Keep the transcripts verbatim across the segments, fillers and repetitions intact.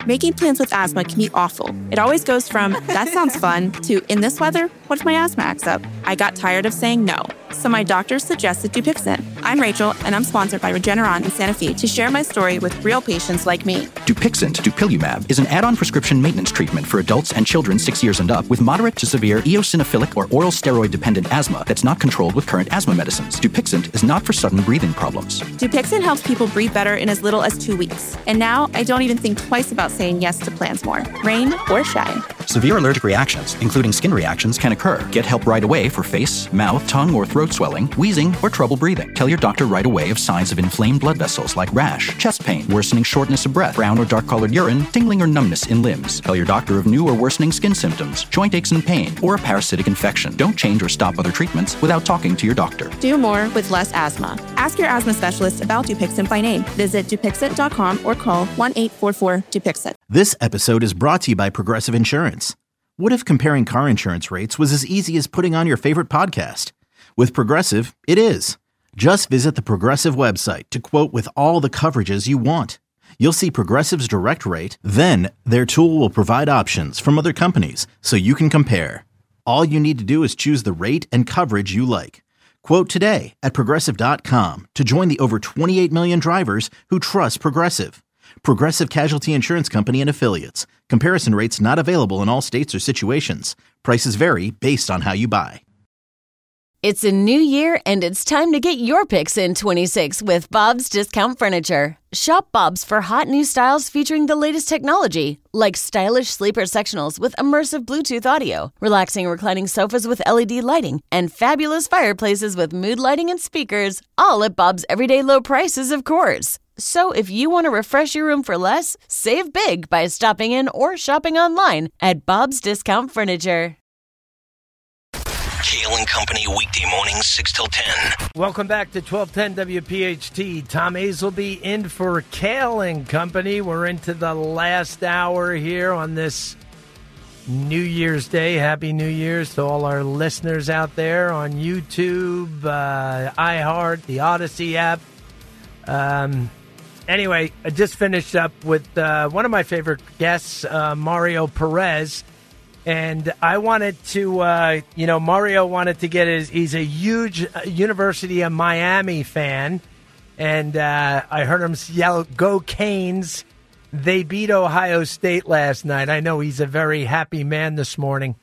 Making plans with asthma can be awful. It always goes from, that sounds fun, to, in this weather, what if my asthma acts up? I got tired of saying no, so my doctor suggested Dupixent. I'm Rachel, and I'm sponsored by Regeneron in Santa Fe to share my story with real patients like me. Dupixent, dupilumab, is an add-on prescription maintenance treatment for adults and children six years and up with moderate to severe eosinophilic or oral steroid-dependent asthma that's not controlled with current asthma medicines. Dupixent is not for sudden breathing problems. Dupixent helps people breathe better in as little as two weeks. And now, I don't even think twice about saying yes to plans more, rain or shine. Severe allergic reactions, including skin reactions, can occur. Get help right away for face, mouth, tongue, or throat swelling, wheezing, or trouble breathing. Tell your doctor right away of signs of inflamed blood vessels like rash, chest pain, worsening shortness of breath, brown or dark-colored urine, tingling or numbness in limbs. Tell your doctor of new or worsening skin symptoms, joint aches and pain, or a parasitic infection. Don't change or stop other treatments without talking to your doctor. Do more with less asthma. Ask your asthma specialist about Dupixent by name. Visit Dupixent dot com or call one eight four four Dupixent. This episode is brought to you by Progressive Insurance. What if comparing car insurance rates was as easy as putting on your favorite podcast? With Progressive, it is. Just visit the Progressive website to quote with all the coverages you want. You'll see Progressive's direct rate, then their tool will provide options from other companies so you can compare. All you need to do is choose the rate and coverage you like. Quote today at Progressive dot com to join the over twenty-eight million drivers who trust Progressive. Progressive Casualty Insurance Company and Affiliates. Comparison rates not available in all states or situations. Prices vary based on how you buy. It's a new year, and it's time to get your picks in twenty-six with Bob's Discount Furniture. Shop Bob's for hot new styles featuring the latest technology, like stylish sleeper sectionals with immersive Bluetooth audio, relaxing reclining sofas with L E D lighting, and fabulous fireplaces with mood lighting and speakers, all at Bob's everyday low prices, of course. So if you want to refresh your room for less, save big by stopping in or shopping online at Bob's Discount Furniture. Kale and Company, weekday mornings, six till ten. Welcome back to twelve ten W P H T. Tom Hazelby in for Kale and Company. We're into the last hour here on this New Year's Day. Happy New Year's to all our listeners out there on YouTube, uh, iHeart, the Odyssey app. Um, anyway, I just finished up with uh, one of my favorite guests, uh, Mario Perez. And I wanted to, uh, you know, Mario wanted to get his, he's a huge University of Miami fan. And uh, I heard him yell, "Go Canes." They beat Ohio State last night. I know he's a very happy man this morning.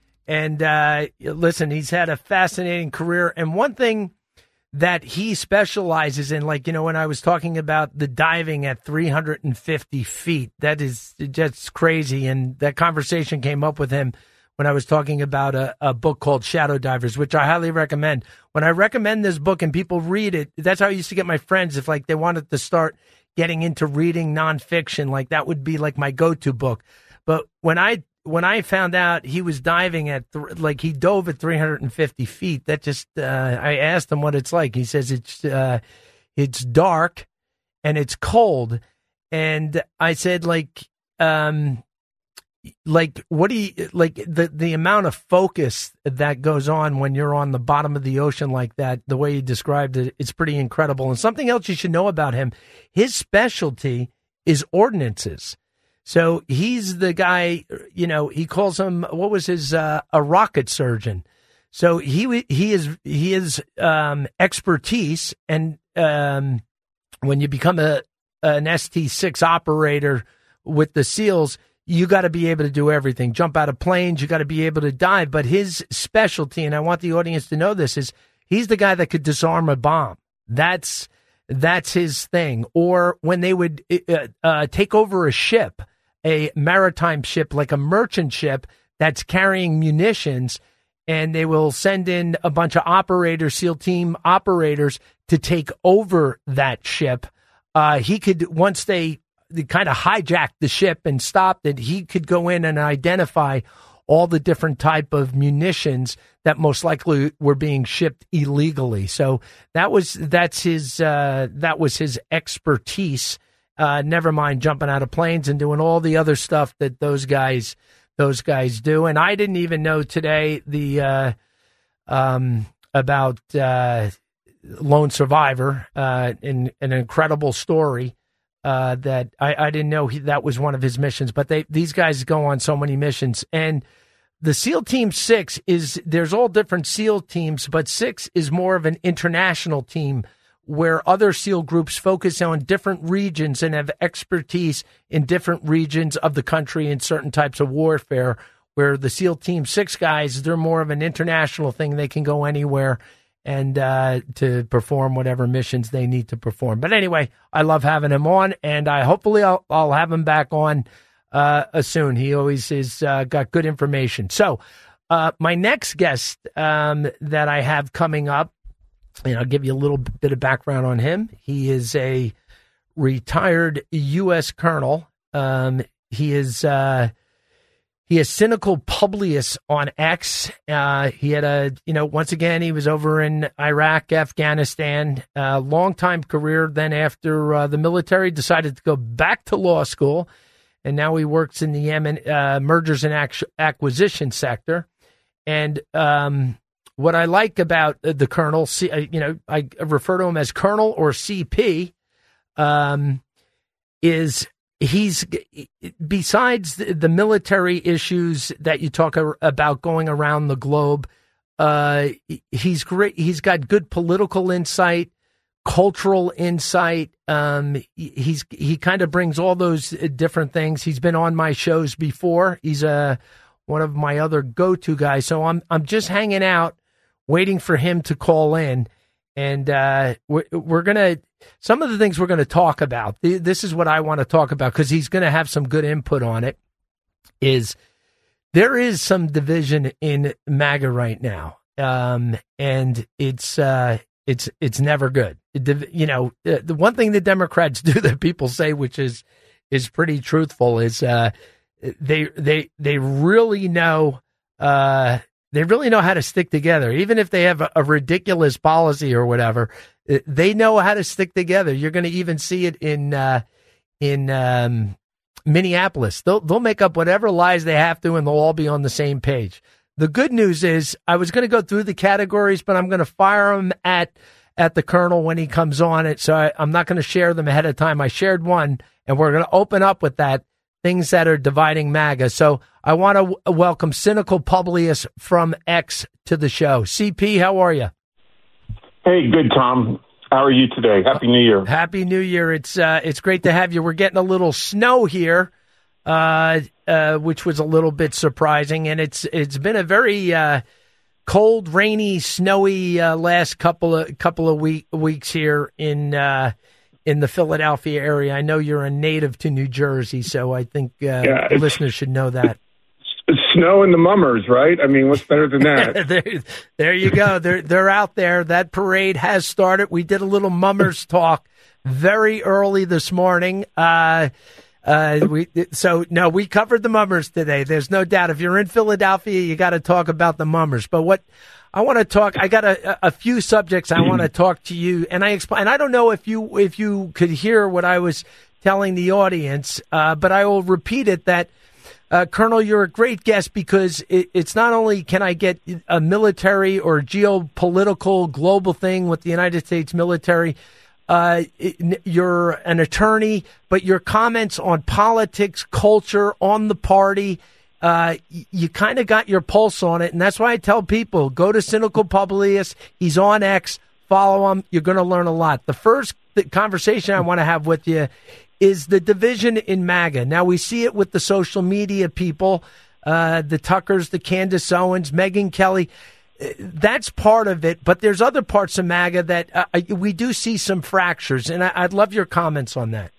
And uh, listen, he's had a fascinating career. And one thing that he specializes in, like, you know, when I was talking about the diving at three hundred fifty feet, that is just crazy. And that conversation came up with him when I was talking about a, a book called Shadow Divers, which I highly recommend. When I recommend this book and people read it, that's how I used to get my friends. If like they wanted to start getting into reading nonfiction, like that would be like my go-to book. But when I When I found out he was diving at, th- like he dove at three hundred fifty feet, that just, uh, I asked him what it's like. He says it's, uh, it's dark and it's cold. And I said, like, um, like, what do you, like the, the amount of focus that goes on when you're on the bottom of the ocean like that, the way you described it, it's pretty incredible. And something else you should know about him, his specialty is ordnances. So he's the guy, you know, he calls him, what was his, uh, a rocket surgeon. So he, he is, he is, um, expertise. And, um, when you become a, an S T six operator with the SEALs, you got to be able to do everything, jump out of planes. You got to be able to dive. But his specialty, and I want the audience to know this, is he's the guy that could disarm a bomb. That's, that's his thing. Or when they would uh, uh, take over a ship, a maritime ship, like a merchant ship that's carrying munitions, and they will send in a bunch of operators, SEAL team operators, to take over that ship. Uh, he could, once they, they kind of hijacked the ship and stopped it, he could go in and identify all the different type of munitions that most likely were being shipped illegally. So that was that's his uh, that was his expertise. Uh, never mind jumping out of planes and doing all the other stuff that those guys those guys do. And I didn't even know today the uh, um, about uh, Lone Survivor, uh, in an incredible story uh, that I, I didn't know he, that was one of his missions. But they these guys go on so many missions. And the SEAL Team Six is, there's all different SEAL teams, but Six is more of an international team where other SEAL groups focus on different regions and have expertise in different regions of the country in certain types of warfare, where the SEAL Team Six guys, they're more of an international thing. They can go anywhere and uh, to perform whatever missions they need to perform. But anyway, I love having him on, and I hopefully I'll, I'll have him back on uh, soon. He always is uh, got good information. So uh, my next guest um, that I have coming up, and I'll give you a little bit of background on him. He is a retired U S colonel. Um, he is uh, he is Cynical Publius on X. Uh, he had a, you know, once again, he was over in Iraq, Afghanistan, uh, long time career. Then after uh, the military, decided to go back to law school, and now he works in the uh, mergers and ac- acquisition sector. And um, what I like about the Colonel, you know, I refer to him as Colonel or C P, um, is he's, besides the military issues that you talk about going around the globe, uh, he's great. He's got good political insight, cultural insight. Um, he's he kind of brings all those different things. He's been on my shows before. He's a one of my other go-to guys. So I'm I'm just hanging out, waiting for him to call in, and uh, we're, we're going to, some of the things we're going to talk about, this is what I want to talk about, because he's going to have some good input on it, is there is some division in MAGA right now, um, and it's uh, it's it's never good. You know, the one thing the Democrats do that people say, which is is pretty truthful, is uh, they they they really know uh, they really know how to stick together. Even if they have a, a ridiculous policy or whatever, they know how to stick together. You're going to even see it in uh, in um, Minneapolis. They'll they'll make up whatever lies they have to, and they'll all be on the same page. The good news is, I was going to go through the categories, but I'm going to fire them at at the Colonel when he comes on it. So I, I'm not going to share them ahead of time. I shared one, and we're going to open up with that, things that are dividing MAGA. So I want to w- welcome Cynical Publius from X to the show. C P, how are you? Hey, good, Tom. How are you today? Happy New Year. Happy New Year. It's uh, it's great to have you. We're getting a little snow here, uh, uh, which was a little bit surprising, and it's it's been a very uh, cold, rainy, snowy uh, last couple of couple of week, weeks here in uh, in the Philadelphia area. I know you're a native to New Jersey, so I think uh, yeah, listeners should know that. Snow and the mummers, right? I mean, what's better than that? there, there you go. They're they're out there. That parade has started. We did a little mummers talk very early this morning. Uh, uh, we so no, we covered the mummers today. There's no doubt. If you're in Philadelphia, you got to talk about the mummers. But what I want to talk, I got a, a few subjects I want to talk to you, and I explain. And I don't know if you if you could hear what I was telling the audience, uh, but I will repeat it that. Uh, Colonel, you're a great guest because it, it's not only can I get a military or geopolitical global thing with the United States military, uh, it, you're an attorney, but your comments on politics, culture, on the party, uh, you, you kind of got your pulse on it. And that's why I tell people, go to Cynical Publius. He's on X. Follow him. You're going to learn a lot. The first conversation I want to have with you is the division in MAGA. Now, we see it with the social media people, uh, the Tuckers, the Candace Owens, Megyn Kelly. That's part of it, but there's other parts of MAGA that uh, we do see some fractures, and I- I'd love your comments on that.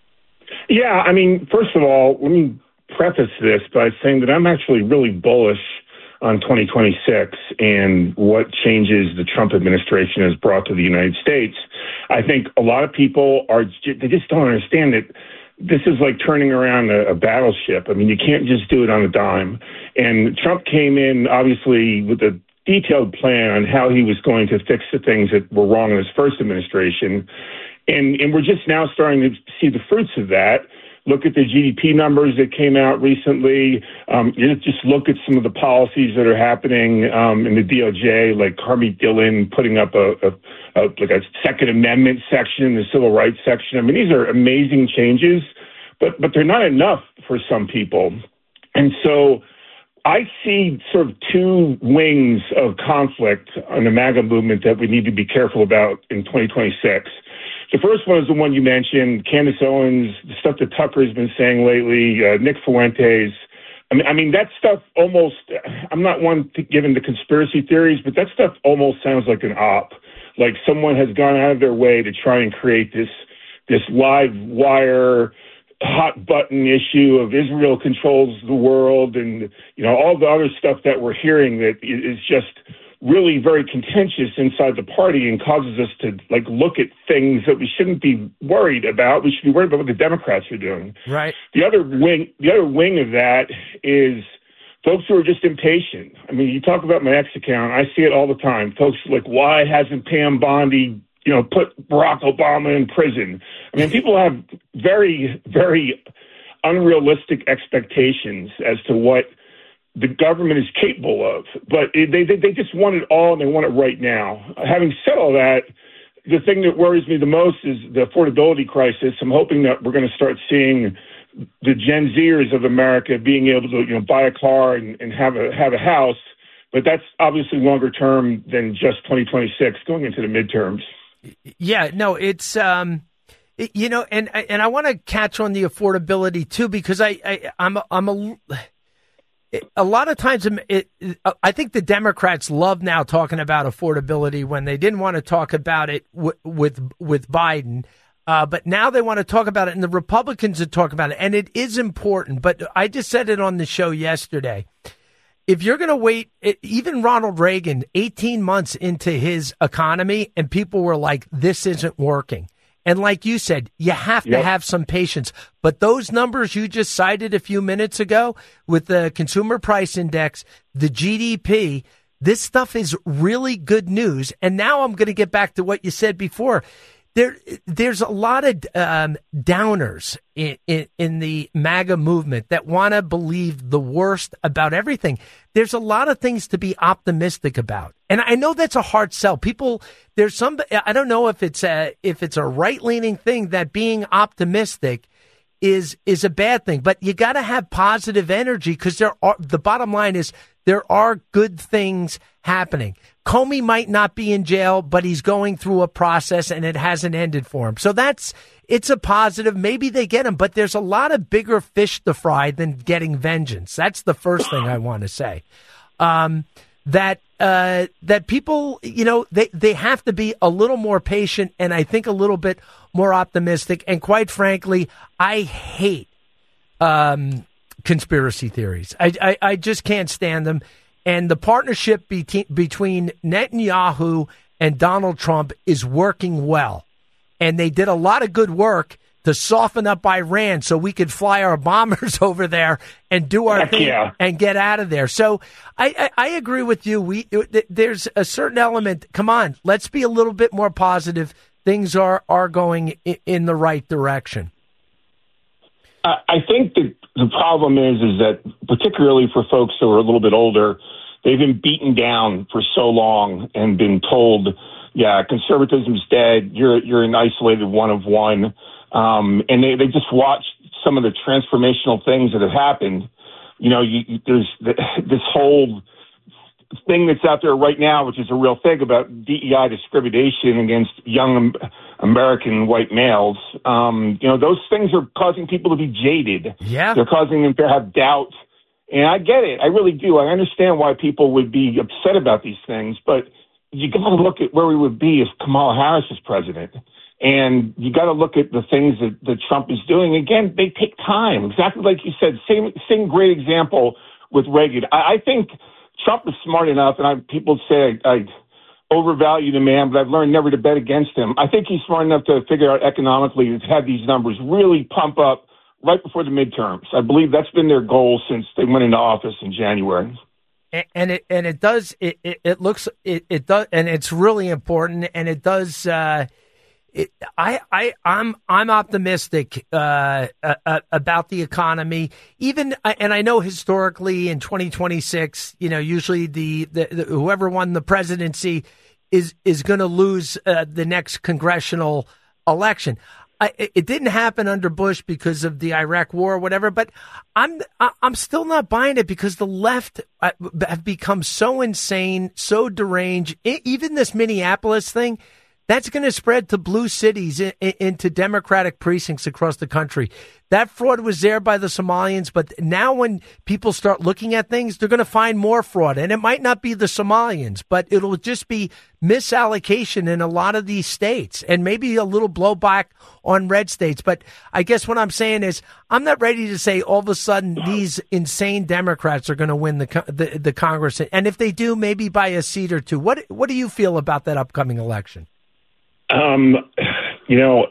Yeah, I mean, first of all, let me preface this by saying that I'm actually really bullish on twenty twenty-six and what changes the Trump administration has brought to the United States. I think a lot of people are, they just don't understand that this is like turning around a, a battleship. I mean, you can't just do it on a dime. And Trump came in, obviously, with a detailed plan on how he was going to fix the things that were wrong in his first administration. And, and we're just now starting to see the fruits of that. look at the G D P numbers that came out recently. Um, you just look at some of the policies that are happening um, in the D O J, like Harmeet Dillon putting up a, a, a like a Second Amendment section, the civil rights section. I mean, these are amazing changes, but but they're not enough for some people. And so I see sort of two wings of conflict on the MAGA movement that we need to be careful about in twenty twenty-six. The first one is the one you mentioned, Candace Owens, the stuff that Tucker's been saying lately, uh, Nick Fuentes. I mean, I mean, that stuff almost, I'm not one to give into conspiracy theories, but that stuff almost sounds like an op. Like someone has gone out of their way to try and create this, this live wire, hot button issue of Israel controls the world and, you know, all the other stuff that we're hearing that is just really very contentious inside the party and causes us to like look at things that we shouldn't be worried about. We should be worried about what the Democrats are doing. Right. The other wing, the other wing of that is folks who are just impatient. I mean, you talk about my X account. I see it all the time. Folks are like, why hasn't Pam Bondi, you know, put Barack Obama in prison? I mean, people have very, very unrealistic expectations as to what the government is capable of, but it, they, they they just want it all and they want it right now. Having said all that, the thing that worries me the most is the affordability crisis. I'm hoping that we're going to start seeing the Gen Zers of America being able to, you know, buy a car and, and have a have a house, but that's obviously longer term than just twenty twenty-six going into the midterms. Yeah, no, it's um, it, you know, and and I want to catch on the affordability too because I, I I'm a, I'm a A lot of times, it, it, I think the Democrats love now talking about affordability when they didn't want to talk about it w- with with Biden, uh, but now they want to talk about it, and the Republicans are talking about it, and it is important. But I just said it on the show yesterday. If you're going to wait, it, even Ronald Reagan, eighteen months into his economy, and people were like, "This isn't working." And like you said, you have to yep. have some patience. But those numbers you just cited a few minutes ago with the consumer price index, the G D P, this stuff is really good news. And now I'm going to get back to what you said before. There, there's a lot of um, downers in, in, in the MAGA movement that want to believe the worst about everything. There's a lot of things to be optimistic about. And I know that's a hard sell. People, there's some, I don't know if it's a, if it's a right-leaning thing that being optimistic is, is a bad thing, but you got to have positive energy because there are, the bottom line is there are good things happening. Comey might not be in jail, but he's going through a process and it hasn't ended for him. So that's, it's a positive. Maybe they get him, but there's a lot of bigger fish to fry than getting vengeance. That's the first thing I want to say. Um, that, uh, that people, you know, they, they have to be a little more patient and I think a little bit more optimistic. And quite frankly, I hate, um, conspiracy theories. I, I, I just can't stand them. And the partnership be- between Netanyahu and Donald Trump is working well. And they did a lot of good work to soften up Iran so we could fly our bombers over there and do our Heck thing yeah. and get out of there. So I, I, I agree with you. We There's a certain element. Come on, let's be a little bit more positive. Things are, are going in the right direction. I think that the problem is, is that particularly for folks who are a little bit older, they've been beaten down for so long and been told, yeah, conservatism's dead. You're, you're an isolated one of one. Um, and they, they just watched some of the transformational things that have happened. You know, you, you, there's the, this whole thing that's out there right now, which is a real thing about D E I discrimination against young American white males. Um, you know, those things are causing people to be jaded. Yeah. They're causing them to have doubt. And I get it. I really do. I understand why people would be upset about these things, but you got to look at where we would be if Kamala Harris is president. And you got to look at the things that, that Trump is doing. Again, they take time. Exactly like you said, same, same great example with Reagan. I, I think Trump is smart enough, and I, people say I, I overvalue the man, but I've learned never to bet against him. I think he's smart enough to figure out economically to have these numbers really pump up right before the midterms. I believe that's been their goal since they went into office in January. And, and it and it does it it, it looks it, it does and it's really important, and it does. Uh, it, I, I, I'm, I'm optimistic uh, uh, about the economy. Even, and I know historically in twenty twenty-six, you know, usually the, the, the whoever won the presidency is is going to lose uh, the next congressional election. I, it didn't happen under Bush because of the Iraq war or whatever, but I'm I'm still not buying it because the left have become so insane, so deranged. Even this Minneapolis thing, that's going to spread to blue cities, in, in, into Democratic precincts across the country. That fraud was there by the Somalians, but now when people start looking at things, they're going to find more fraud. And it might not be the Somalians, but it'll just be misallocation in a lot of these states and maybe a little blowback on red states. But I guess what I'm saying is I'm not ready to say all of a sudden these insane Democrats are going to win the, the the Congress. And if they do, maybe by a seat or two. What What do you feel about that upcoming election? Um, you know,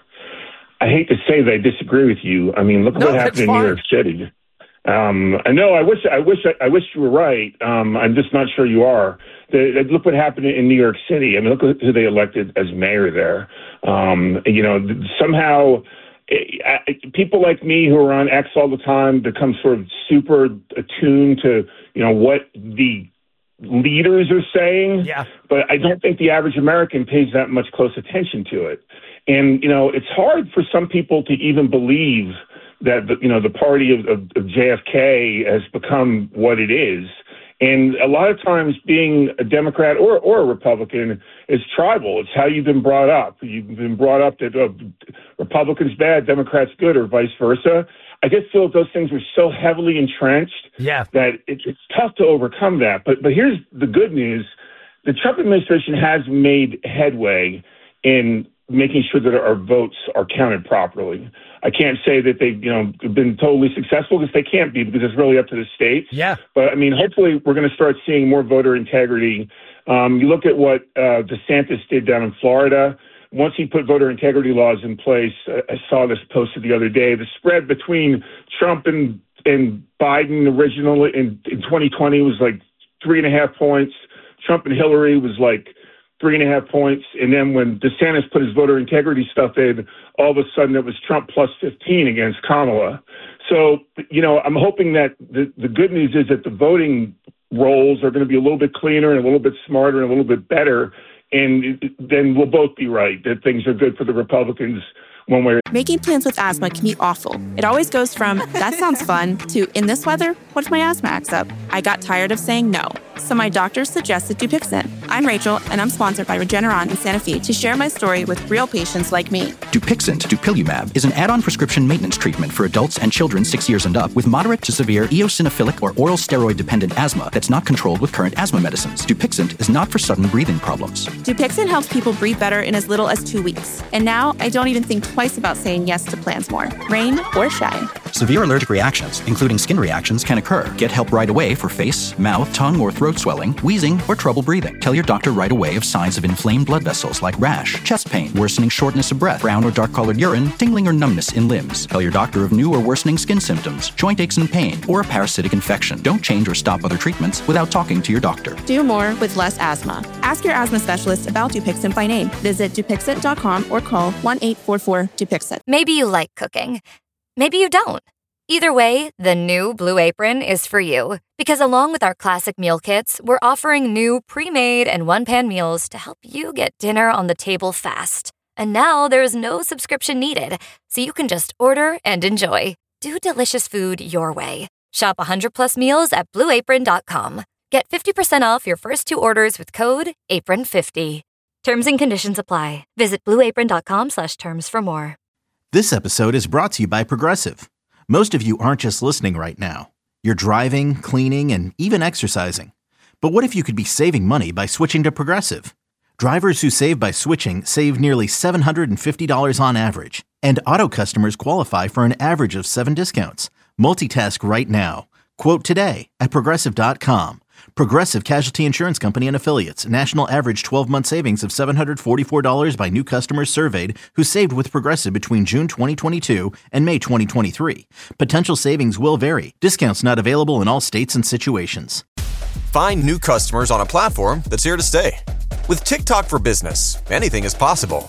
I hate to say that I disagree with you. I mean, look at no, what happened in fine. New York City. Um, I know. I wish. I wish. I wish you were right. Um, I'm just not sure you are. The, look what happened in New York City. I mean, look who they elected as mayor there. Um, you know, somehow I, people like me who are on X all the time become sort of super attuned to you know what the leaders are saying, yeah. But I don't think the average American pays that much close attention to it. And, you know, it's hard for some people to even believe that, the, you know, the party of, of, of J F K has become what it is. And a lot of times being a Democrat or, or a Republican is tribal. It's how you've been brought up. You've been brought up that uh, Republicans bad, Democrats good, or vice versa. I just feel that those things were so heavily entrenched yeah. that it's, it's tough to overcome that. But but here's the good news. The Trump administration has made headway in making sure that our votes are counted properly. I can't say that they've you know, been totally successful because they can't be because it's really up to the states. Yeah. But, I mean, hopefully we're going to start seeing more voter integrity. Um, you look at what uh, DeSantis did down in Florida. Once he put voter integrity laws in place, I saw this posted the other day, the spread between Trump and, and Biden originally in, in twenty twenty was like three and a half points. Trump and Hillary was like three and a half points. And then when DeSantis put his voter integrity stuff in, all of a sudden it was Trump plus fifteen against Kamala. So, you know, I'm hoping that the, the good news is that the voting rolls are going to be a little bit cleaner and a little bit smarter and a little bit better. And then we'll both be right that things are good for the Republicans one way or another. Making plans with asthma can be awful. It always goes from, that sounds fun, to, in this weather, what if my asthma acts up? I got tired of saying no, so my doctor suggested Dupixent. I'm Rachel, and I'm sponsored by Regeneron in Santa Fe to share my story with real patients like me. Dupixent, dupilumab, is an add-on prescription maintenance treatment for adults and children six years and up with moderate to severe eosinophilic or oral steroid-dependent asthma that's not controlled with current asthma medicines. Dupixent is not for sudden breathing problems. Dupixent helps people breathe better in as little as two weeks. And now I don't even think twice about saying yes to plans more, rain or shine. Severe allergic reactions, including skin reactions, can occur. Get help right away for face, mouth, tongue, or throat swelling, wheezing, or trouble breathing. Tell your doctor right away of signs of inflamed blood vessels like rash, chest pain, worsening shortness of breath, brown or dark-colored urine, tingling or numbness in limbs. Tell your doctor of new or worsening skin symptoms, joint aches and pain, or a parasitic infection. Don't change or stop other treatments without talking to your doctor. Do more with less asthma. Ask your asthma specialist about Dupixent by name. Visit Dupixent dot com or call one eight four four Dupixent. Maybe you like cooking. Maybe you don't. Either way, the new Blue Apron is for you. Because along with our classic meal kits, we're offering new pre-made and one-pan meals to help you get dinner on the table fast. And now there's no subscription needed, so you can just order and enjoy. Do delicious food your way. Shop one hundred plus meals at blue apron dot com. Get fifty percent off your first two orders with code apron fifty. Terms and conditions apply. Visit blue apron dot com slash terms for more. This episode is brought to you by Progressive. Most of you aren't just listening right now. You're driving, cleaning, and even exercising. But what if you could be saving money by switching to Progressive? Drivers who save by switching save nearly seven hundred fifty dollars on average. And auto customers qualify for an average of seven discounts. Multitask right now. Quote today at progressive dot com. Progressive Casualty Insurance Company and Affiliates. National average twelve-month savings of seven hundred forty-four dollars by new customers surveyed who saved with Progressive between June twenty twenty-two and May twenty twenty-three. Potential savings will vary. Discounts not available in all states and situations. Find new customers on a platform that's here to stay. With TikTok for Business, anything is possible.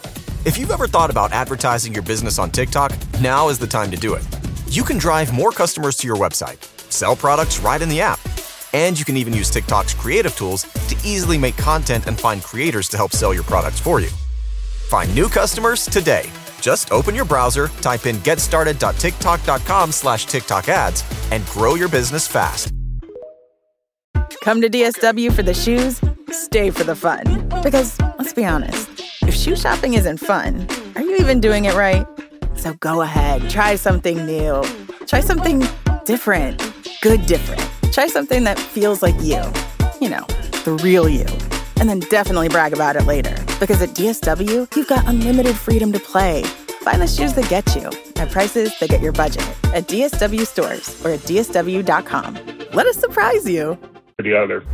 If you've ever thought about advertising your business on TikTok, now is the time to do it. You can drive more customers to your website, sell products right in the app, and you can even use TikTok's creative tools to easily make content and find creators to help sell your products for you. Find new customers today. Just open your browser, type in getstarted.tiktok.com slash TikTok ads, and grow your business fast. Come to D S W for the shoes, stay for the fun. Because, let's be honest, if shoe shopping isn't fun, are you even doing it right? So go ahead, try something new. Try something different. Good different. Try something that feels like you. You know, the real you. And then definitely brag about it later. Because at D S W, you've got unlimited freedom to play. Find the shoes that get you at prices that get your budget at D S W stores or at D S W dot com. Let us surprise you. The other.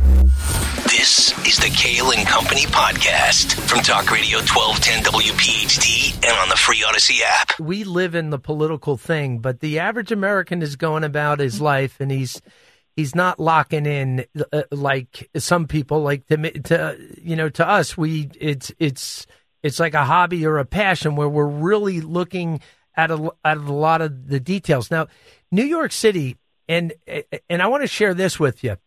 This is the Kale and Company podcast from Talk Radio twelve ten W P H T and on the free Odyssey app. We live in the political thing, but the average American is going about his life, and he's he's not locking in uh, like some people. Like to, to you know, to us, we it's it's it's like a hobby or a passion where we're really looking at a at a lot of the details. Now, New York City, and and I want to share this with you.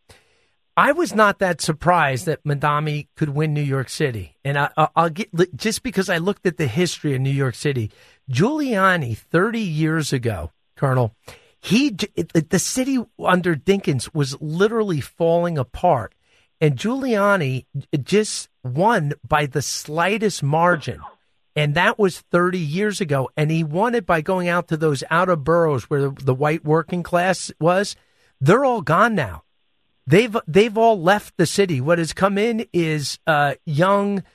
I was not that surprised that Mamdani could win New York City. And I, I'll get, just because I looked at the history of New York City, Giuliani thirty years ago, Colonel, he, the city under Dinkins was literally falling apart. And Giuliani just won by the slightest margin. And that was thirty years ago. And he won it by going out to those outer boroughs where the, the white working class was. They're all gone now. They've they've all left the city. What has come in is uh, young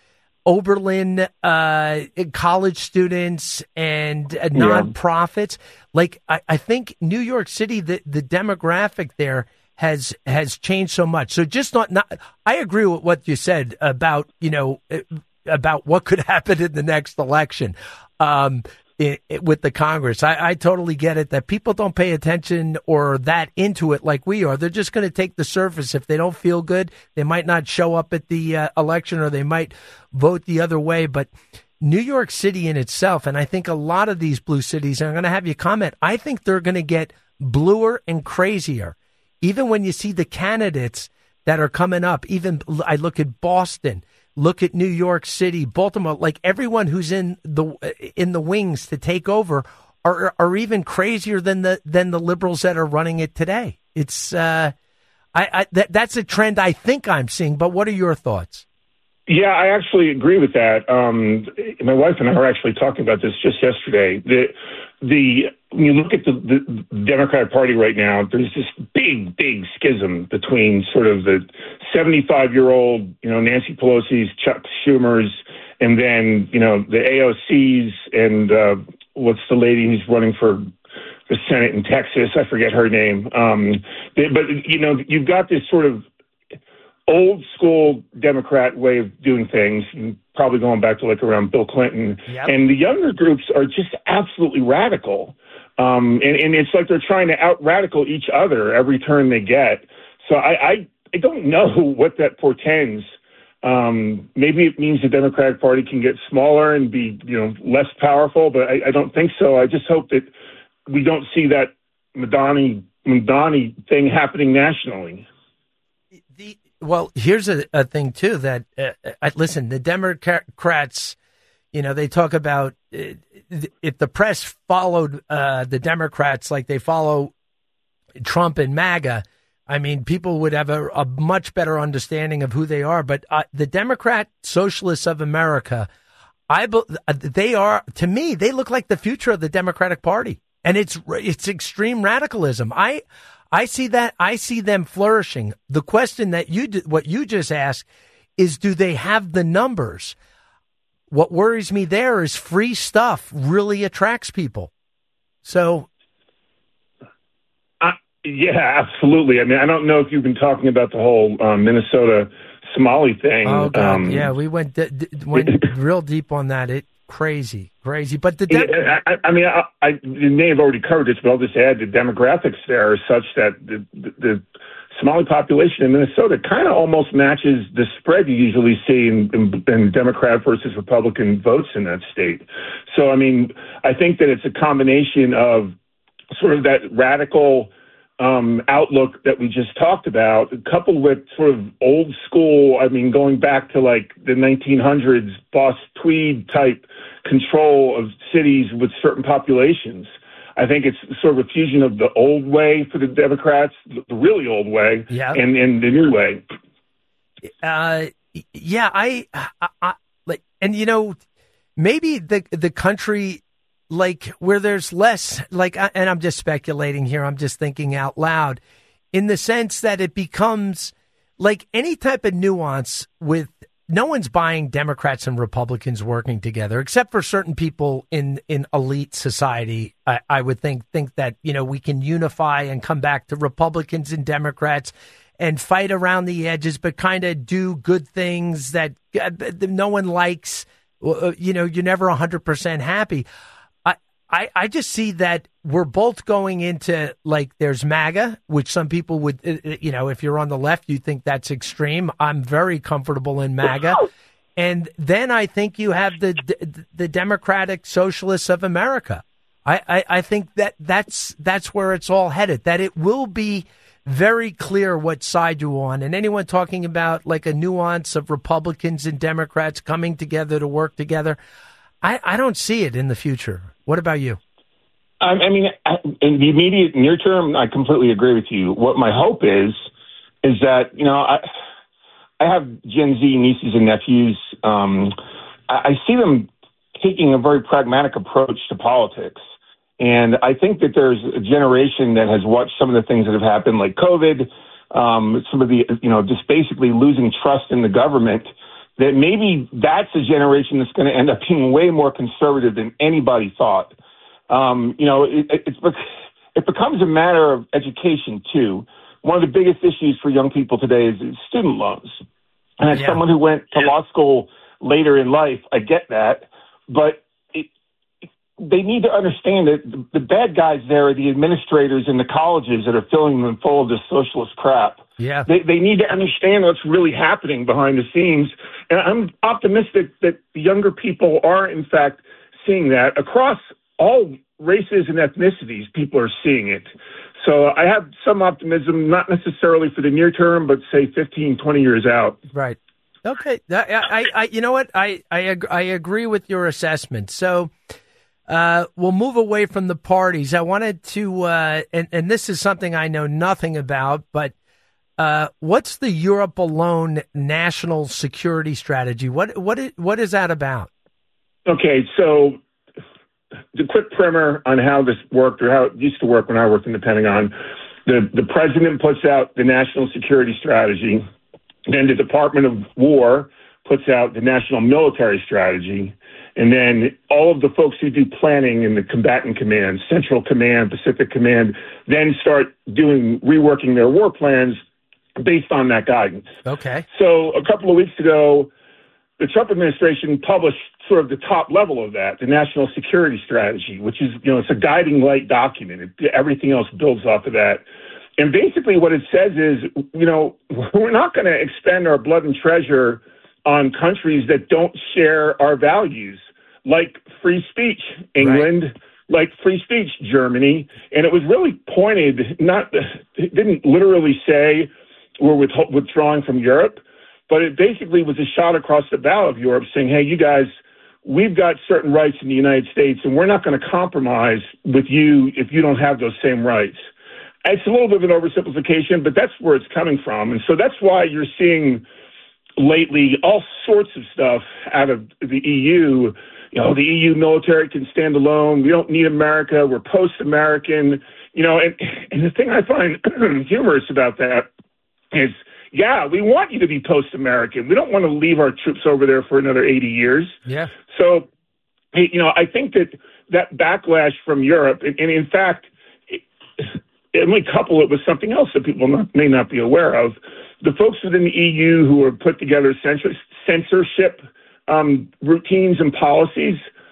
Oberlin uh, college students and uh, nonprofits. Yeah. Like I, I think New York City, the, the demographic there has has changed so much. So just not, not. I agree with what you said about you know about what could happen in the next election. Um, It, it, with the Congress. I, I totally get it that people don't pay attention or that into it like we are. They're just going to take the surface. If they don't feel good, they might not show up at the uh, election or they might vote the other way. But New York City in itself, and I think a lot of these blue cities, and I'm going to have you comment, I think they're going to get bluer and crazier. Even when you see the candidates that are coming up, even I look at Boston, look at New York City, Baltimore, like everyone who's in the in the wings to take over are are even crazier than the than the liberals that are running it today. It's uh, I, I that that's a trend I think I'm seeing. But what are your thoughts? Yeah, I actually agree with that. Um, my wife and I were actually talking about this just yesterday. The the when you look at the, the Democratic Party right now, there's this big, big schism between sort of the seventy-five-year-old, you know, Nancy Pelosi's, Chuck Schumer's, and then, you know, the A O C's and uh, what's the lady who's running for the Senate in Texas? I forget her name. Um, they, but, you know, you've got this sort of old school Democrat way of doing things, probably going back to like around Bill Clinton. Yep. And the younger groups are just absolutely radical. Um, and, and it's like they're trying to out radical each other every turn they get. So I, I, I don't know what that portends. Um, maybe it means the Democratic Party can get smaller and be, you know, less powerful, but I, I don't think so. I just hope that we don't see that Mamdani, Mamdani thing happening nationally. The, well, here's a, a thing, too, that, uh, uh, listen, the Democrats, you know, they talk about uh, if the press followed uh, the Democrats like they follow Trump and MAGA, I mean, people would have a, a much better understanding of who they are. But uh, the Democrat Socialists of America, I they are, to me, they look like the future of the Democratic Party. And it's it's extreme radicalism. I I see that. I see them flourishing. The question that you what you just asked is, do they have the numbers? What worries me there is free stuff really attracts people. So, uh, yeah, absolutely. I mean, I don't know if you've been talking about the whole um, Minnesota Somali thing. Oh God, um, yeah, we went d- d- went real deep on that. It crazy, crazy. But the de- yeah, I, I mean, I, I you may have already covered this, but I'll just add the demographics there are such that the, the, the Somali population in Minnesota kind of almost matches the spread you usually see in, in, in Democrat versus Republican votes in that state. So, I mean, I think that it's a combination of sort of that radical um, outlook that we just talked about, coupled with sort of old school, I mean, going back to like the nineteen hundreds, Boss Tweed type control of cities with certain populations. I think it's sort of a fusion of the old way for the Democrats, the really old way, yeah. and, and the new way. Uh, yeah, I, I, I like, and you know, maybe the the country, like where there's less, like, and I'm just speculating here. I'm just thinking out loud, in the sense that it becomes like any type of nuance with. No one's buying Democrats and Republicans working together, except for certain people in, in elite society. I, I would think think that, you know, we can unify and come back to Republicans and Democrats and fight around the edges, but kind of do good things that uh, no one likes. Uh, you know, you're never one hundred percent happy. I, I, I just see that we're both going into, like, there's MAGA, which some people would, you know, if you're on the left, you think that's extreme. I'm very comfortable in MAGA. And then I think you have the the Democratic Socialists of America. I, I, I think that that's, that's where it's all headed, that it will be very clear what side you're on. And anyone talking about, like, a nuance of Republicans and Democrats coming together to work together, I, I don't see it in the future. What about you? I mean, in the immediate near term, I completely agree with you. What my hope is, is that, you know, I I have Gen Z nieces and nephews. Um, I, I see them taking a very pragmatic approach to politics. And I think that there's a generation that has watched some of the things that have happened, like COVID, um, some of the, you know, just basically losing trust in the government, that maybe that's a generation that's going to end up being way more conservative than anybody thought. Um, you know, it, it's, it becomes a matter of education, too. One of the biggest issues for young people today is, is student loans. And as yeah. someone who went to law school later in life, I get that. But it, it, they need to understand that the, the bad guys there are the administrators in the colleges that are filling them full of this socialist crap. Yeah. They, they need to understand what's really happening behind the scenes. And I'm optimistic that the younger people are, in fact, seeing that across all races and ethnicities. People are seeing it. So I have some optimism, not necessarily for the near term, but say fifteen, twenty years out. Right. Okay. I, I, I you know what? I, I, I agree with your assessment. So uh, we'll move away from the parties. I wanted to, uh, and, and this is something I know nothing about, but uh, what's the Europe Alone national security strategy? What, what, is, what is that about? Okay. So the quick primer on how this worked, or how it used to work when I worked in the Pentagon, the, the president puts out the national security strategy. Then the Department of War puts out the national military strategy. And then all of the folks who do planning in the combatant command, Central Command, Pacific Command, then start doing, reworking their war plans based on that guidance. Okay. So a couple of weeks ago, the Trump administration published sort of the top level of that, the national security strategy, which is, you know, it's a guiding light document. It, everything else builds off of that. And basically what it says is, you know, we're not going to expend our blood and treasure on countries that don't share our values, like free speech, England, right. like free speech, Germany. And it was really pointed, not, it didn't literally say we're with, withdrawing from Europe, but it basically was a shot across the bow of Europe saying, hey, you guys, we've got certain rights in the United States, and we're not going to compromise with you if you don't have those same rights. It's a little bit of an oversimplification, but that's where it's coming from. And so that's why you're seeing lately all sorts of stuff out of the E U. You know, the E U military can stand alone. We don't need America. We're post-American. You know, and, and the thing I find humorous about that is, yeah, we want you to be post-American. We don't want to leave our troops over there for another eighty years. Yeah. So, you know, I think that that backlash from Europe, and, and in fact, it, let me couple it with something else that people not, may not be aware of. The folks within the E U who have put together censor, censorship um, routines and policies,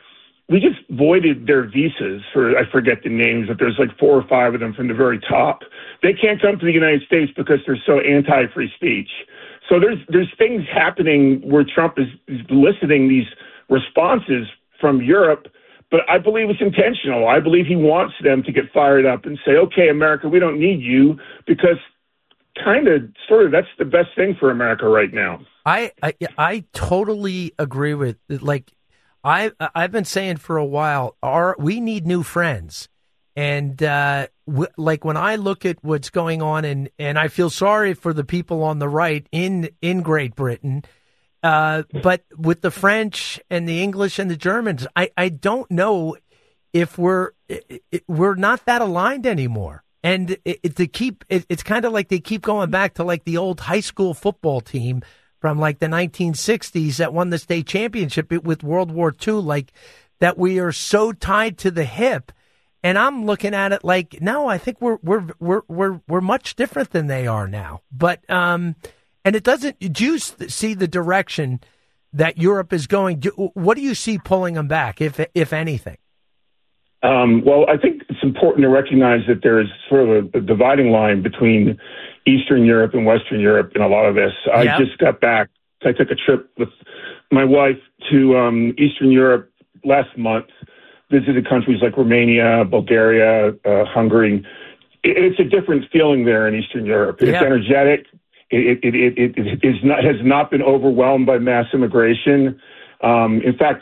we just voided their visas for, I forget the names, but there's like four or five of them from the very top. they can't come to the United States because they're so anti-free speech. So there's there's things happening where Trump is, is eliciting these responses from Europe, but I believe it's intentional. I believe he wants them to get fired up and say, okay, America, we don't need you, because kind of, sort of, that's the best thing for America right now. I, I, I totally agree with, like, I, I've been saying for a while, our, we need new friends. And, uh, w- like, when I look at what's going on, and, and I feel sorry for the people on the right in, in Great Britain, uh, but with the French and the English and the Germans, I, I don't know if we're, it, it, we're not that aligned anymore. And it, it, to keep, it, it's kind of like they keep going back to like the old high school football team from like the nineteen sixties that won the state championship with World War Two, like that we are so tied to the hip. And I'm looking at it like, no, I think we're we're we're we're we're much different than they are now. But um, and it doesn't. Do you see the direction that Europe is going? Do, what do you see pulling them back, if if anything? Um, well, I think it's important to recognize that there is sort of a, a dividing line between Eastern Europe and Western Europe in a lot of this. I Yep. just got back. I took a trip with my wife to um, Eastern Europe last month, visited countries like Romania, Bulgaria, uh, Hungary. It, it's a different feeling there in Eastern Europe. It's Yeah. energetic. It, it, it, it, it is not, has not been overwhelmed by mass immigration. Um, in fact,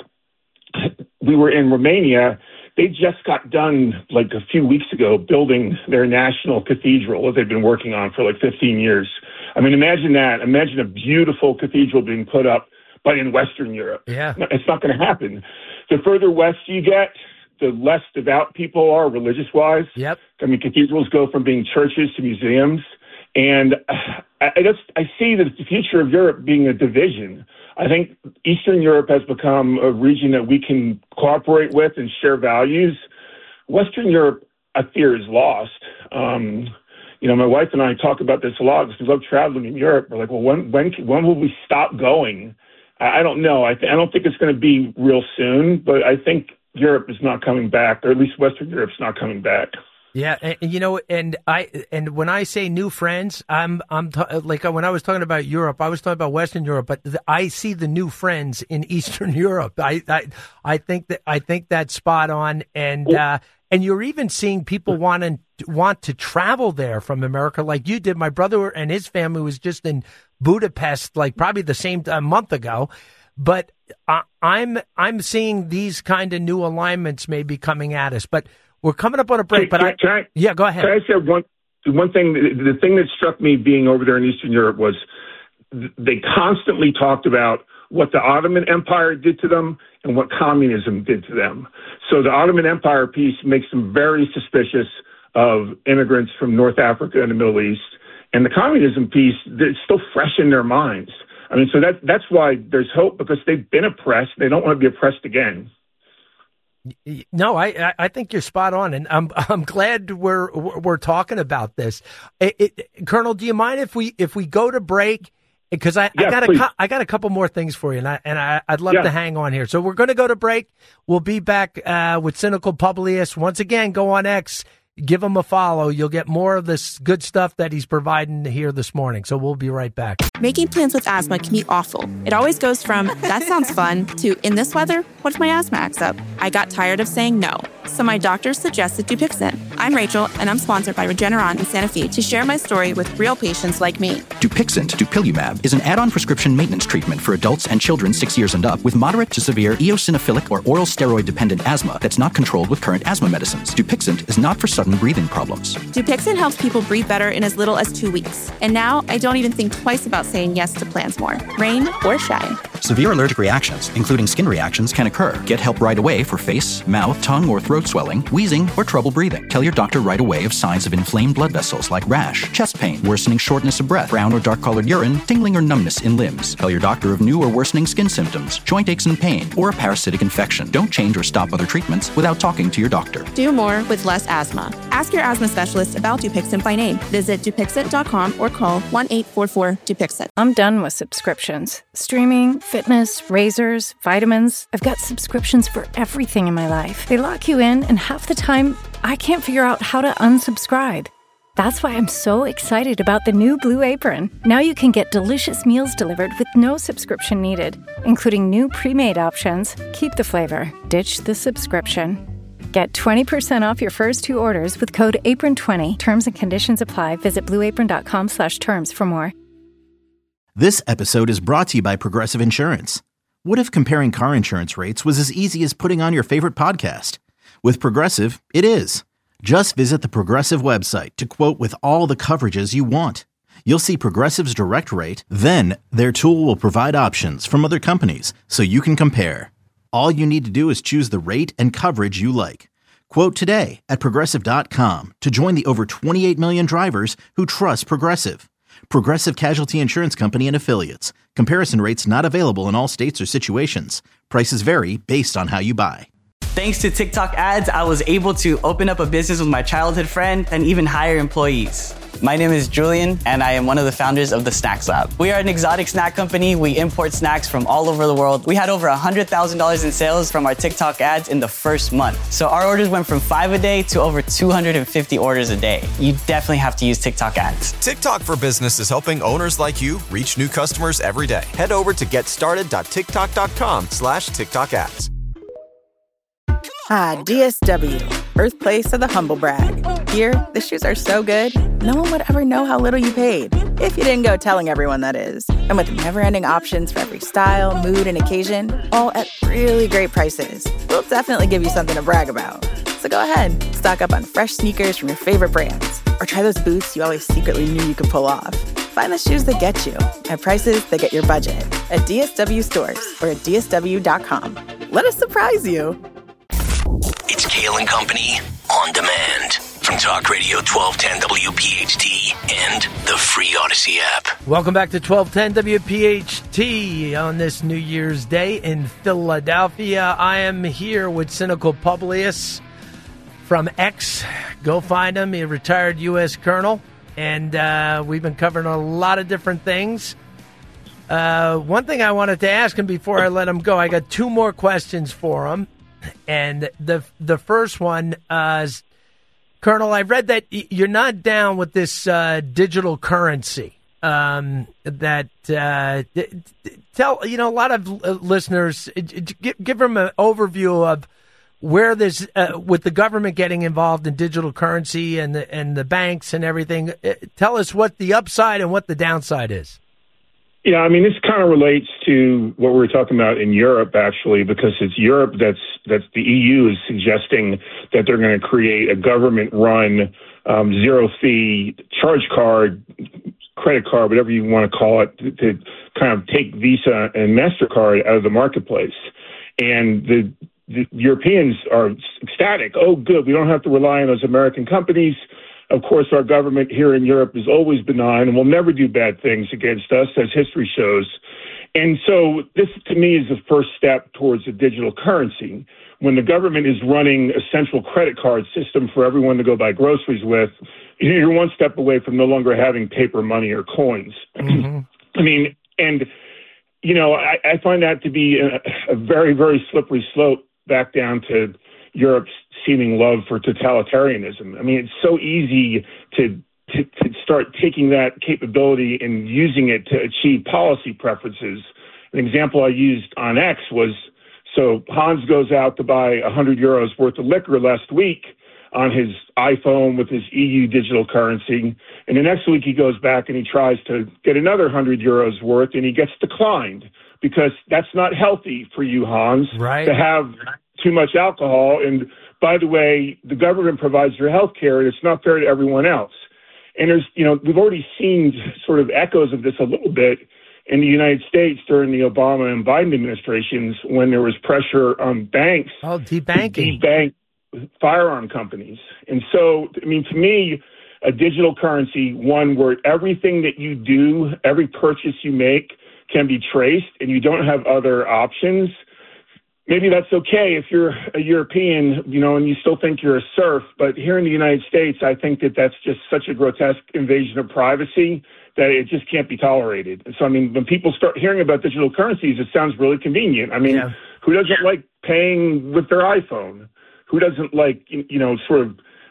we were in Romania. They just got done like a few weeks ago building their national cathedral that they've been working on for like fifteen years. I mean, imagine that. Imagine a beautiful cathedral being put up, but in Western Europe. Yeah. It's not going to happen. The further west you get, the less devout people are religious-wise. Yep. I mean, cathedrals go from being churches to museums. And I, I just I see the future of Europe being a division. I think Eastern Europe has become a region that we can cooperate with and share values. Western Europe, I fear, is lost. Um, you know, my wife and I talk about this a lot because we love traveling in Europe. We're like, well, when when when will we stop going? I, I don't know. I, th- I don't think it's going to be real soon, but I think Europe is not coming back, or at least Western Europe's not coming back. Yeah, and, and you know, and I and when I say new friends, I'm I'm t- like when I was talking about Europe, I was talking about Western Europe, but the, I see the new friends in Eastern Europe. I I, I think that I think that's spot on, and uh, and you're even seeing people wanting want to travel there from America, like you did. My brother and his family was just in Budapest, like probably the same a month ago. But I, I'm I'm seeing these kind of new alignments maybe coming at us, but. We're coming up on a break, but can, I, can I yeah, go ahead. Can I say one one thing? The, the thing that struck me being over there in Eastern Europe was they constantly talked about what the Ottoman Empire did to them and what communism did to them. So the Ottoman Empire piece makes them very suspicious of immigrants from North Africa and the Middle East, and the communism piece, it's still fresh in their minds. I mean, so that that's why there's hope, because they've been oppressed. They don't want to be oppressed again. No, I I think you're spot on, and I'm I'm glad we're we're talking about this. It, it, Colonel, do you mind if we if we go to break? Because I, yeah, I got please. a I got a couple more things for you, and I and I, I'd love yeah. to hang on here. So we're going to go to break. We'll be back uh, with Cynical Publius once again. Go on X, give him a follow. You'll get more of this good stuff that he's providing here this morning. So we'll be right back. Making plans with asthma can be awful. It always goes from, that sounds fun, to, in this weather, what if my asthma acts up? I got tired of saying no, so my doctor suggested Dupixent. I'm Rachel, and I'm sponsored by Regeneron in Santa Fe to share my story with real patients like me. Dupixent, dupilumab, is an add-on prescription maintenance treatment for adults and children six years and up with moderate to severe eosinophilic or oral steroid-dependent asthma that's not controlled with current asthma medicines. Dupixent is not for sudden breathing problems. Dupixent helps people breathe better in as little as two weeks. And now I don't even think twice about saying yes to plans more, rain or shine. Severe allergic reactions, including skin reactions, can occur. Get help right away for face, mouth, tongue, or throat swelling, wheezing, or trouble breathing. Tell your doctor right away of signs of inflamed blood vessels like rash, chest pain, worsening shortness of breath, brown or dark-colored urine, tingling or numbness in limbs. Tell your doctor of new or worsening skin symptoms, joint aches and pain, or a parasitic infection. Don't change or stop other treatments without talking to your doctor. Do more with less asthma. Ask your asthma specialist about Dupixent by name. Visit Dupixent dot com or call one eight four four Dupixent. I'm done with subscriptions. Streaming, fitness, razors, vitamins. I've got subscriptions for everything in my life. They lock you in, and half the time, I can't figure out how to unsubscribe. That's why I'm so excited about the new Blue Apron. Now you can get delicious meals delivered with no subscription needed, including new pre-made options. Keep the flavor, ditch the subscription. Get twenty percent off your first two orders with code apron twenty. Terms and conditions apply. Visit blueapron.com slash terms for more. This episode is brought to you by Progressive Insurance. What if comparing car insurance rates was as easy as putting on your favorite podcast? With Progressive, it is. Just visit the Progressive website to quote with all the coverages you want. You'll see Progressive's direct rate, then their tool will provide options from other companies so you can compare. All you need to do is choose the rate and coverage you like. Quote today at Progressive dot com to join the over twenty-eight million drivers who trust Progressive. Progressive Casualty Insurance Company and Affiliates. Comparison rates not available in all states or situations. Prices vary based on how you buy. Thanks to TikTok ads, I was able to open up a business with my childhood friend and even hire employees. My name is Julian, and I am one of the founders of the Snacks Lab. We are an exotic snack company. We import snacks from all over the world. We had over one hundred thousand dollars in sales from our TikTok ads in the first month. So our orders went from five a day to over two hundred fifty orders a day. You definitely have to use TikTok ads. TikTok for Business is helping owners like you reach new customers every day. Head over to getstarted.tiktok.com slash TikTok ads. Ah, D S W, birthplace of the humble brag. Here, the shoes are so good, no one would ever know how little you paid. If you didn't go telling everyone, that is. And with never-ending options for every style, mood, and occasion, all at really great prices, we'll definitely give you something to brag about. So go ahead, stock up on fresh sneakers from your favorite brands, or try those boots you always secretly knew you could pull off. Find the shoes that get you at prices that get your budget at D S W stores or at D S W dot com. Let us surprise you. It's Kale and Company on demand from Talk Radio twelve ten W P H T and the free Odyssey app. Welcome back to twelve ten W P H T on this New Year's Day in Philadelphia. I am here with Cynical Publius from X. Go find him. He's a retired U S colonel, and uh, we've been covering a lot of different things. Uh, one thing I wanted to ask him before I let him go, I got two more questions for him. And the the first one uh, is, Colonel, I read that you're not down with this uh, digital currency. Um, that uh, tell you know a lot of listeners give, give them an overview of where this uh, with the government getting involved in digital currency and the, and the banks and everything. Tell us what the upside and what the downside is. Yeah, I mean, this kind of relates to what we were talking about in Europe, actually, because it's Europe that's that's the E U is suggesting that they're going to create a government-run um, zero-fee charge card, credit card, whatever you want to call it, to, to kind of take Visa and MasterCard out of the marketplace. And the, the Europeans are ecstatic. Oh, good, we don't have to rely on those American companies. Of course, our government here in Europe is always benign and will never do bad things against us, as history shows. And so this, to me, is the first step towards a digital currency. When the government is running a central credit card system for everyone to go buy groceries with, you're one step away from no longer having paper money or coins. Mm-hmm. I mean, and, you know, I, I find that to be a, a very, very slippery slope back down to Europe's seeming love for totalitarianism. I mean, it's so easy to, to to start taking that capability and using it to achieve policy preferences. An example I used on X was, so Hans goes out to buy one hundred euros worth of liquor last week on his iPhone with his E U digital currency, and the next week he goes back and he tries to get another one hundred euros worth, and he gets declined because that's not healthy for you, Hans, right, to have too much alcohol. And by the way, the government provides your health care, and it's not fair to everyone else. And there's, you know, we've already seen sort of echoes of this a little bit in the United States during the Obama and Biden administrations when there was pressure on banks. Oh, debanking. Debank firearm companies. And so, I mean, to me, a digital currency, one where everything that you do, every purchase you make can be traced and you don't have other options. Maybe that's okay if you're a European, you know, and you still think you're a serf. But here in the United States, I think that that's just such a grotesque invasion of privacy that it just can't be tolerated. And so, I mean, when people start hearing about digital currencies, it sounds really convenient. I mean, yeah. Who doesn't like paying with their iPhone? Who doesn't like, you know, sort of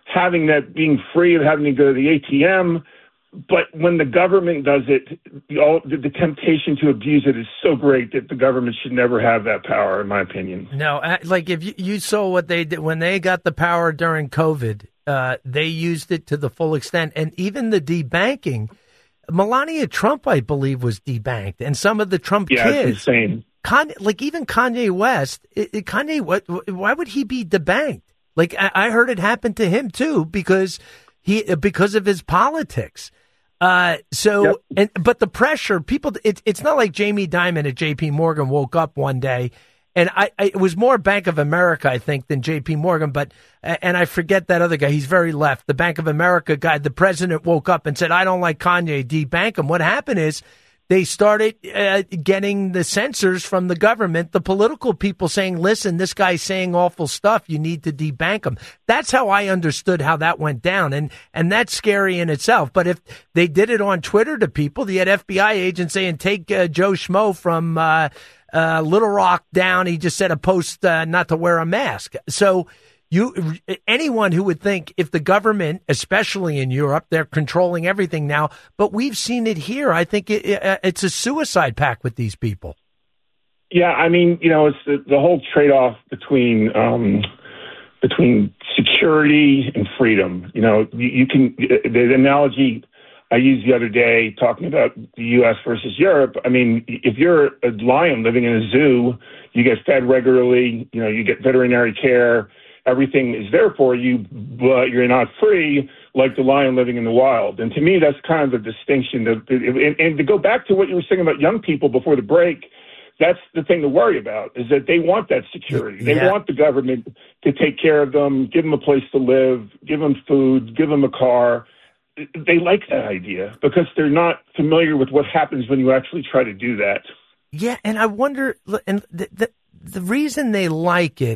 having that being free of having to go to the A T M. But when the government does it, the, all, the, the temptation to abuse it is so great that the government should never have that power, in my opinion. No, like if you, you saw what they did when they got the power during COVID, uh, they used it to the full extent. And even the debanking, Melania Trump, I believe, was debanked. And some of the Trump yeah, kids. It's insane. Kanye, like even Kanye West, it, it, Kanye, what, why would he be debanked? Like I, I heard it happen to him, too, because he because of his politics. Uh, so, yep. and but the pressure, people, it's it's not like Jamie Dimon at J P Morgan woke up one day, and I, I it was more Bank of America, I think, than J P Morgan. But and I forget that other guy. He's very left. The Bank of America guy. The president woke up and said, "I don't like Kanye. Debank him." What happened is they started uh, getting the censors from the government, the political people saying, listen, this guy's saying awful stuff. You need to debank him. That's how I understood how that went down. And, and that's scary in itself. But if they did it on Twitter to people, they had F B I agents saying, take uh, Joe Schmo from uh, uh, Little Rock down. He just said a post uh, not to wear a mask. So You, anyone who would think if the government, especially in Europe, they're controlling everything now, but we've seen it here. I think it, it, it's a suicide pact with these people. Yeah, I mean, you know, it's the, the whole trade-off between um, between security and freedom. You know, you, you can the analogy I used the other day talking about the U S versus Europe. I mean, if you're a lion living in a zoo, you get fed regularly. You know, you get veterinary care. Everything is there for you, but you're not free like the lion living in the wild. And to me, that's kind of the distinction. That, and, and to go back to what you were saying about young people before the break, that's the thing to worry about, is that they want that security. They yeah. want the government to take care of them, give them a place to live, give them food, give them a car. They like that idea because they're not familiar with what happens when you actually try to do that. Yeah, and I wonder, and the, the, the reason they like it,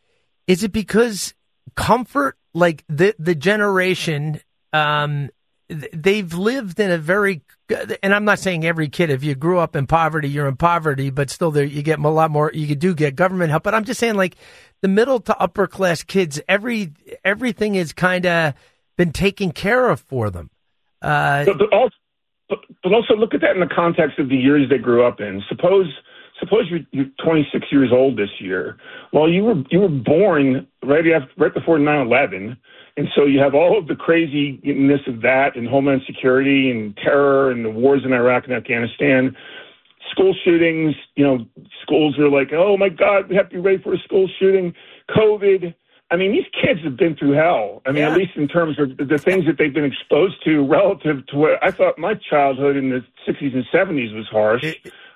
is it because comfort, like the the generation, um, they've lived in a very, and I'm not saying every kid, if you grew up in poverty, you're in poverty, but still there you get a lot more, you do get government help. But I'm just saying, like the middle to upper class kids, every everything has kind of been taken care of for them. Uh, but, but, also, but, but also look at that in the context of the years they grew up in. Suppose Suppose you're, you're twenty-six years old this year. Well, you were you were born right after, right before nine eleven, and so you have all of the craziness of that, and Homeland Security, and terror, and the wars in Iraq and Afghanistan, school shootings. You know, schools are like, oh my God, we have to be ready for a school shooting. COVID. I mean, these kids have been through hell. I mean, yeah. at least in terms of the things that they've been exposed to, relative to what I thought my childhood in the sixties and seventies was harsh.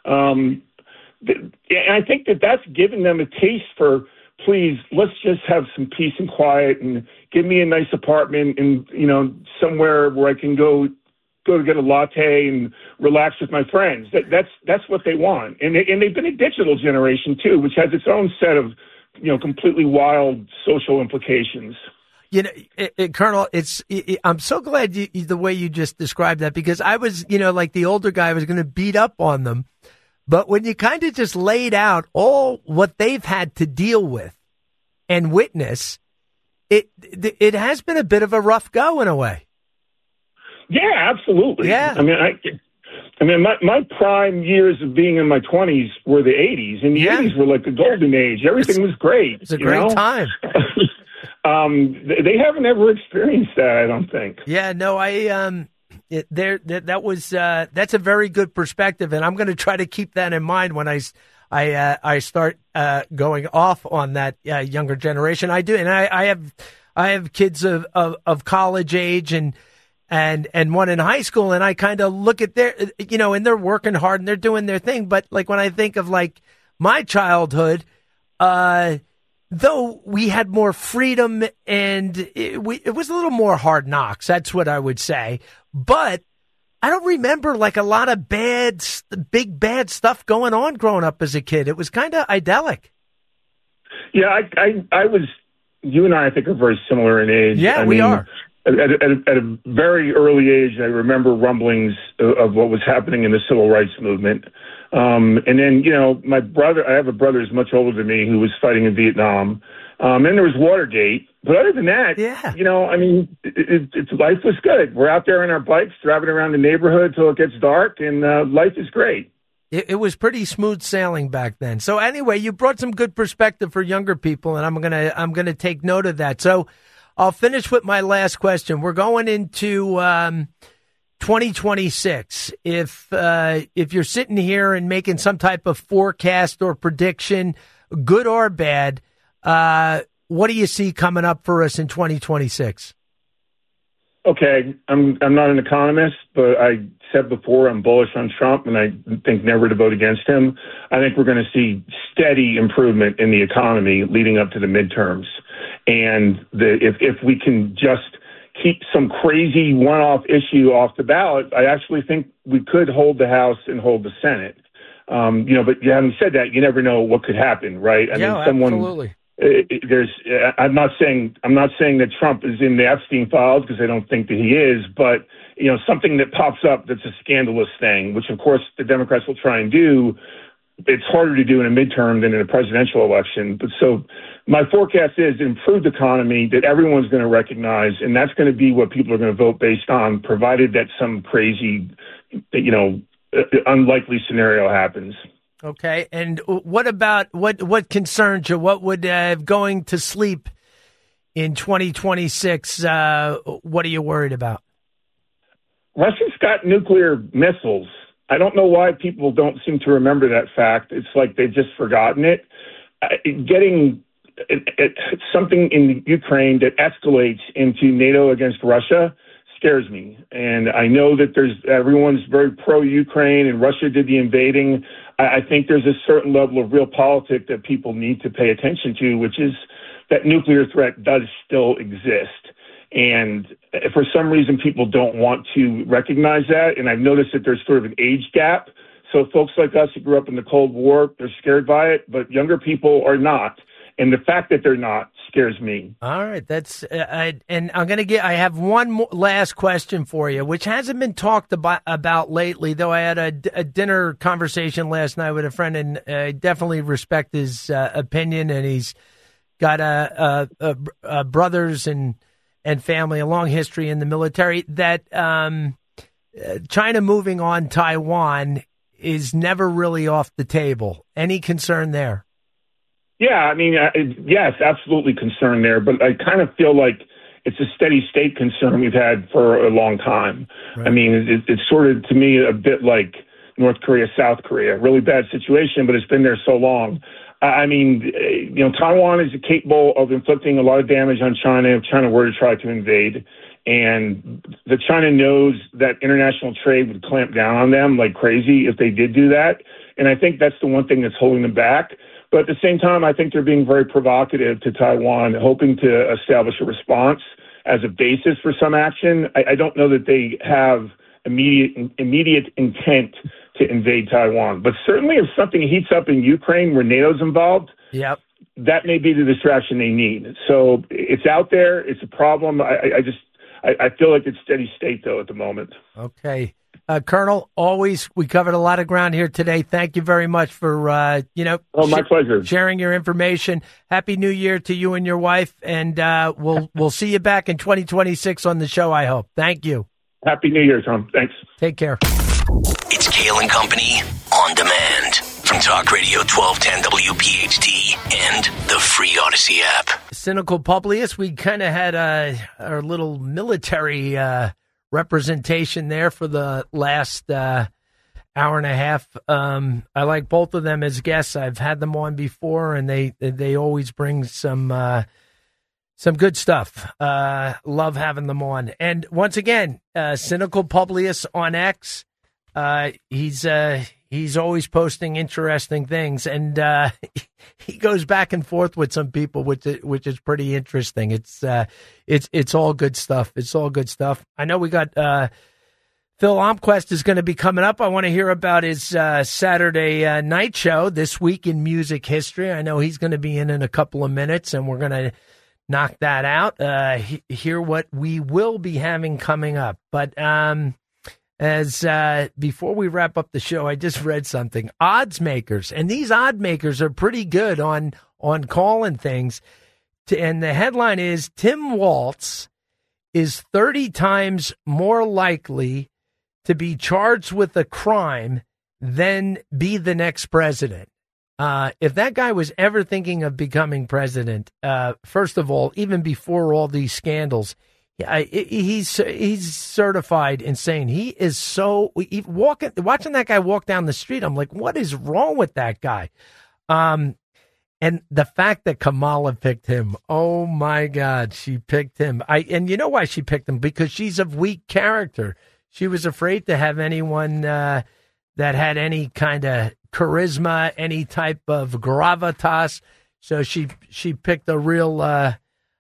Um, And I think that that's giving them a taste for, please, let's just have some peace and quiet and give me a nice apartment and, you know, somewhere where I can go go to get a latte and relax with my friends. That, that's that's what they want. And, they, and they've been a digital generation, too, which has its own set of, you know, completely wild social implications. You know, it, it, Colonel, it's it, I'm so glad you, the way you just described that, because I was, you know, like the older guy, I was going to beat up on them. But when you kind of just laid out all what they've had to deal with and witness, it it has been a bit of a rough go in a way. Yeah, absolutely. Yeah. I mean, I, I mean, my, my prime years of being in my twenties were the eighties, and the yeah. eighties were like the golden age. Everything was great. It's a great know? time. um, they haven't ever experienced that, I don't think. Yeah, no, I um. It, there, that, that was uh, that's a very good perspective, and I'm going to try to keep that in mind when I, I, uh, I start uh, going off on that uh, younger generation. I do, and I, I have, I have kids of, of, of college age and and and one in high school, and I kind of look at their, you know, and they're working hard and they're doing their thing. But like when I think of like my childhood, uh, though we had more freedom and it, we, it was a little more hard knocks. That's what I would say. But I don't remember like a lot of bad, big bad stuff going on growing up as a kid. It was kind of idyllic. Yeah, I, I, I was. You and I, I think, are very similar in age. Yeah, I we mean, are. At, at, at, a, at a very early age, I remember rumblings of, of what was happening in the civil rights movement. Um, and then, you know, my brother, I have a brother who's much older than me who was fighting in Vietnam. Um, then there was Watergate. But other than that, yeah. you know, I mean, it, it, it's, life was good. We're out there on our bikes, driving around the neighborhood till it gets dark, and uh, life is great. It, it was pretty smooth sailing back then. So anyway, you brought some good perspective for younger people, and I'm gonna I'm gonna take note of that. So I'll finish with my last question. We're going into um, twenty twenty-six. If uh, if you're sitting here and making some type of forecast or prediction, good or bad, uh, what do you see coming up for us in twenty twenty-six? Okay, I'm I'm not an economist, but I said before I'm bullish on Trump, and I think never to vote against him. I think we're going to see steady improvement in the economy leading up to the midterms, and the, if if we can just keep some crazy one-off issue off the ballot, I actually think we could hold the House and hold the Senate. Um, you know, but having said that, you never know what could happen, right? I yeah, mean, someone. Absolutely. There's, I'm not saying, I'm not saying that Trump is in the Epstein files because I don't think that he is, but, you know, something that pops up that's a scandalous thing, which of course the Democrats will try and do. It's harder to do in a midterm than in a presidential election. But so my forecast is improved economy that everyone's going to recognize, and that's going to be what people are going to vote based on, provided that some crazy, you know, unlikely scenario happens. Okay, and what about what what concerns you? What would uh, going to sleep in twenty twenty-six? Uh, what are you worried about? Russia's got nuclear missiles. I don't know why people don't seem to remember that fact. It's like they've just forgotten it. Uh, getting it, it, something in Ukraine that escalates into NATO against Russia scares me. And I know that there's everyone's very pro-Ukraine and Russia did the invading. I, I think there's a certain level of realpolitik that people need to pay attention to, which is that nuclear threat does still exist. And for some reason, people don't want to recognize that. And I've noticed that there's sort of an age gap. So folks like us who grew up in the Cold War, they're scared by it, but younger people are not. And the fact that they're not scares me. All right, that's uh, I, and I'm going to get. I have one more, last question for you, which hasn't been talked about, about lately. Though I had a, a dinner conversation last night with a friend, and I definitely respect his uh, opinion. And he's got a, a, a, a brothers and and family, a long history in the military. That um, China moving on Taiwan is never really off the table. Any concern there? Yeah, I mean, uh, yes, absolutely concerned there, but I kind of feel like it's a steady state concern we've had for a long time. Right. I mean, it, it's sort of, to me, a bit like North Korea, South Korea. Really bad situation, but it's been there so long. I mean, you know, Taiwan is capable of inflicting a lot of damage on China if China were to try to invade. And the China knows that international trade would clamp down on them like crazy if they did do that. And I think that's the one thing that's holding them back. But at the same time, I think they're being very provocative to Taiwan, hoping to establish a response as a basis for some action. I, I don't know that they have immediate immediate intent to invade Taiwan. But certainly if something heats up in Ukraine where NATO's involved, yep. that may be the distraction they need. So it's out there. It's a problem. I, I just I, I feel like it's steady state, though, at the moment. Okay. Uh, Colonel, always, we covered a lot of ground here today. Thank you very much for, uh, you know, oh, my sh- pleasure. sharing your information. Happy New Year to you and your wife, and uh, we'll we'll see you back in twenty twenty-six on the show, I hope. Thank you. Happy New Year, Tom. Thanks. Take care. It's Kale and Company on demand from Talk Radio twelve ten W P H T and the free Odyssey app. Cynical Publius, we kind of had a, our little military uh representation there for the last uh, hour and a half. Um, I like both of them as guests. I've had them on before, and they they always bring some uh, some good stuff. Uh, love having them on. And once again, uh, Cynical Publius on X. Uh, he's uh, he's always posting interesting things, and uh, he goes back and forth with some people, which is, which is pretty interesting. It's uh, it's it's all good stuff. It's all good stuff. I know we got uh, Phil Omquist is going to be coming up. I want to hear about his uh, Saturday uh, night show, This Week in Music History. I know he's going to be in in a couple of minutes, and we're going to knock that out. Uh, he, hear what we will be having coming up, but. Um, As uh, before we wrap up the show, I just read something. Odds makers, and these odd makers are pretty good on on calling things. And the headline is, Tim Walz is thirty times more likely to be charged with a crime than be the next president. Uh, if that guy was ever thinking of becoming president, uh, first of all, even before all these scandals, I, he's he's certified insane. He is so he, walking, watching that guy walk down the street. I'm like, what is wrong with that guy? Um, and the fact that Kamala picked him, oh my God, she picked him. I and you know why she picked him? Because she's of weak character. She was afraid to have anyone uh, that had any kind of charisma, any type of gravitas. So she she picked a real uh,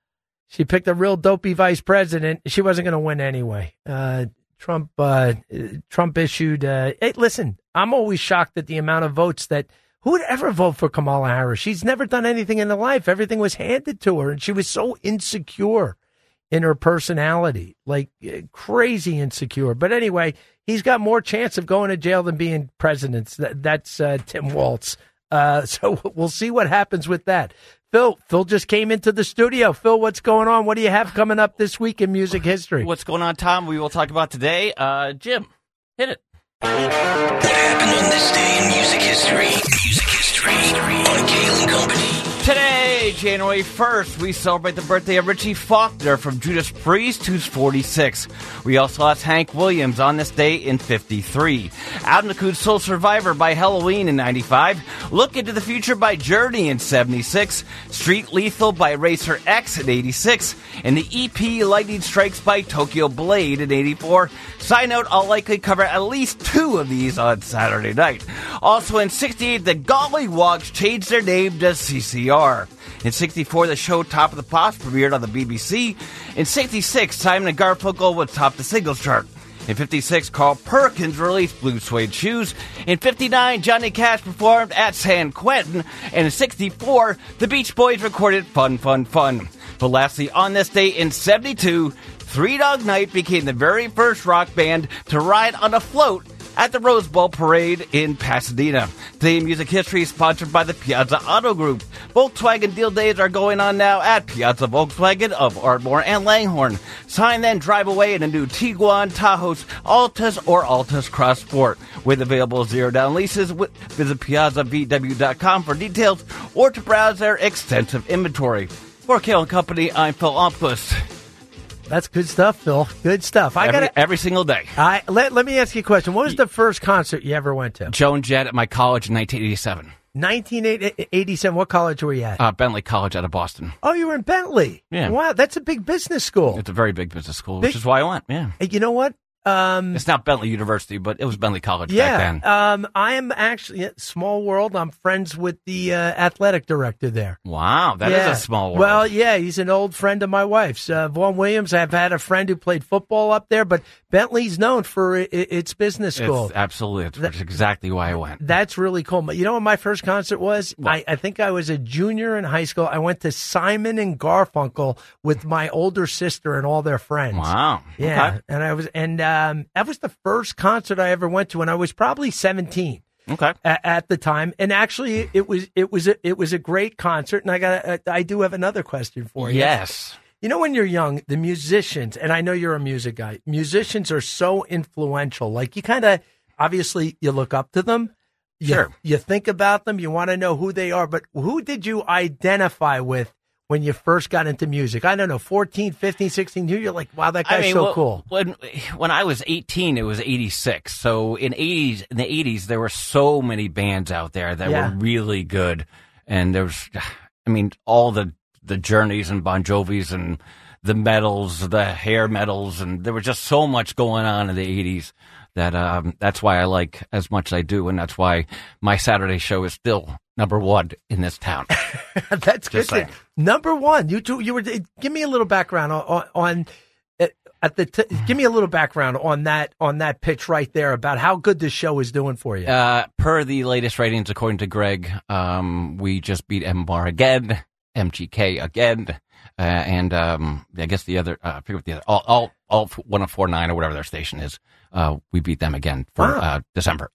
she picked a real dopey vice president. She wasn't going to win anyway. Uh, Trump uh, Trump issued. Uh, hey, listen, I'm always shocked at the amount of votes that. Who would ever vote for Kamala Harris? She's never done anything in her life. Everything was handed to her, and she was so insecure in her personality, like crazy insecure. But anyway, he's got more chance of going to jail than being president. That, that's uh, Tim Walz. Uh, so we'll see what happens with that. Phil, Phil just came into the studio. Phil, what's going on? What do you have coming up this week in music history? What's going on, Tom? We will talk about today. Uh, Jim, hit it. What happened on this day in music history? Music history on Kale and Company. Today, January first, we celebrate the birthday of Richie Faulkner from Judas Priest, who's forty-six. We also lost Hank Williams on this day in fifty-three. Album includes Soul Survivor by Halloween in ninety-five. Look Into the Future by Journey in seventy-six. Street Lethal by Racer X in eighty-six. And the E P Lightning Strikes by Tokyo Blade in eighty-four. Side note, I'll likely cover at least two of these on Saturday night. Also in sixty-eight, the Gollywogs changed their name to C C R. In sixty-four, the show Top of the Pops premiered on the B B C. In sixty-six, Simon and Garfunkel would top the singles chart. In fifty-six, Carl Perkins released Blue Suede Shoes. In fifty-nine, Johnny Cash performed at San Quentin. And in sixty-four, the Beach Boys recorded Fun, Fun, Fun. But lastly, on this day in seventy-two, Three Dog Night became the very first rock band to ride on a float at the Rose Bowl Parade in Pasadena. Today in Music History is sponsored by the Piazza Auto Group. Volkswagen deal days are going on now at Piazza Volkswagen of Ardmore and Langhorne. Sign then drive away in a new Tiguan, Tahoe, Altus, or Altus Cross Sport. With available zero-down leases, visit piazza v w dot com for details or to browse their extensive inventory. For Kale and Company, I'm Phil Omquist. That's good stuff, Phil. Good stuff. I every, got every single day. I let let me ask you a question. What was the first concert you ever went to? Joan Jett at my college in nineteen eighty-seven. nineteen eighty-seven. What college were you at? Uh, Bentley College out of Boston. Oh, you were in Bentley. Yeah. Wow, that's a big business school. It's a very big business school, big, which is why I went. Yeah. You know what? Um, it's not Bentley University, but it was Bentley College yeah, back then. Um, I am actually, yeah, small world, I'm friends with the uh, athletic director there. Wow, that yeah. is a small world. Well, yeah, he's an old friend of my wife's. Uh, Vaughn Williams, I've had a friend who played football up there, but Bentley's known for it, its business school. It's absolutely. That's exactly why I went. That's really cool. But you know what my first concert was? I, I think I was a junior in high school. I went to Simon and Garfunkel with my older sister and all their friends. Wow. Yeah, okay. and I was, and um, that was the first concert I ever went to, and I was probably seventeen. Okay. At, at the time, and actually, it was it was a, it was a great concert. And I got I do have another question for you. Yes. You know, when you're young, the musicians, and I know you're a music guy, musicians are so influential. Like, you kind of, obviously, you look up to them. You, sure. You think about them. You want to know who they are. But who did you identify with when you first got into music? I don't know, fourteen, fifteen, sixteen, who you're like, wow, that guy's I mean, so well, cool. When when I was eighteen, it was eighty-six. So in eighties, in the eighties, there were so many bands out there that Yeah. were really good. And there was, I mean, all the, the Journeys and Bon Jovis and the metals, the hair metals, and there was just so much going on in the eighties that um, that's why I like as much as I do, and that's why my Saturday show is still number one in this town. That's good. Just saying. Number one. You two, you were. Give me a little background on, on, on at the. T- give me a little background on that on that pitch right there about how good this show is doing for you. Uh, per the latest ratings, according to Greg, um, we just beat M M R again, M G K again, uh, and um, I guess the other. Uh, I forget what the other. All, all, all one oh four point nine or whatever their station is. Uh, we beat them again for Wow. uh, December. Yep.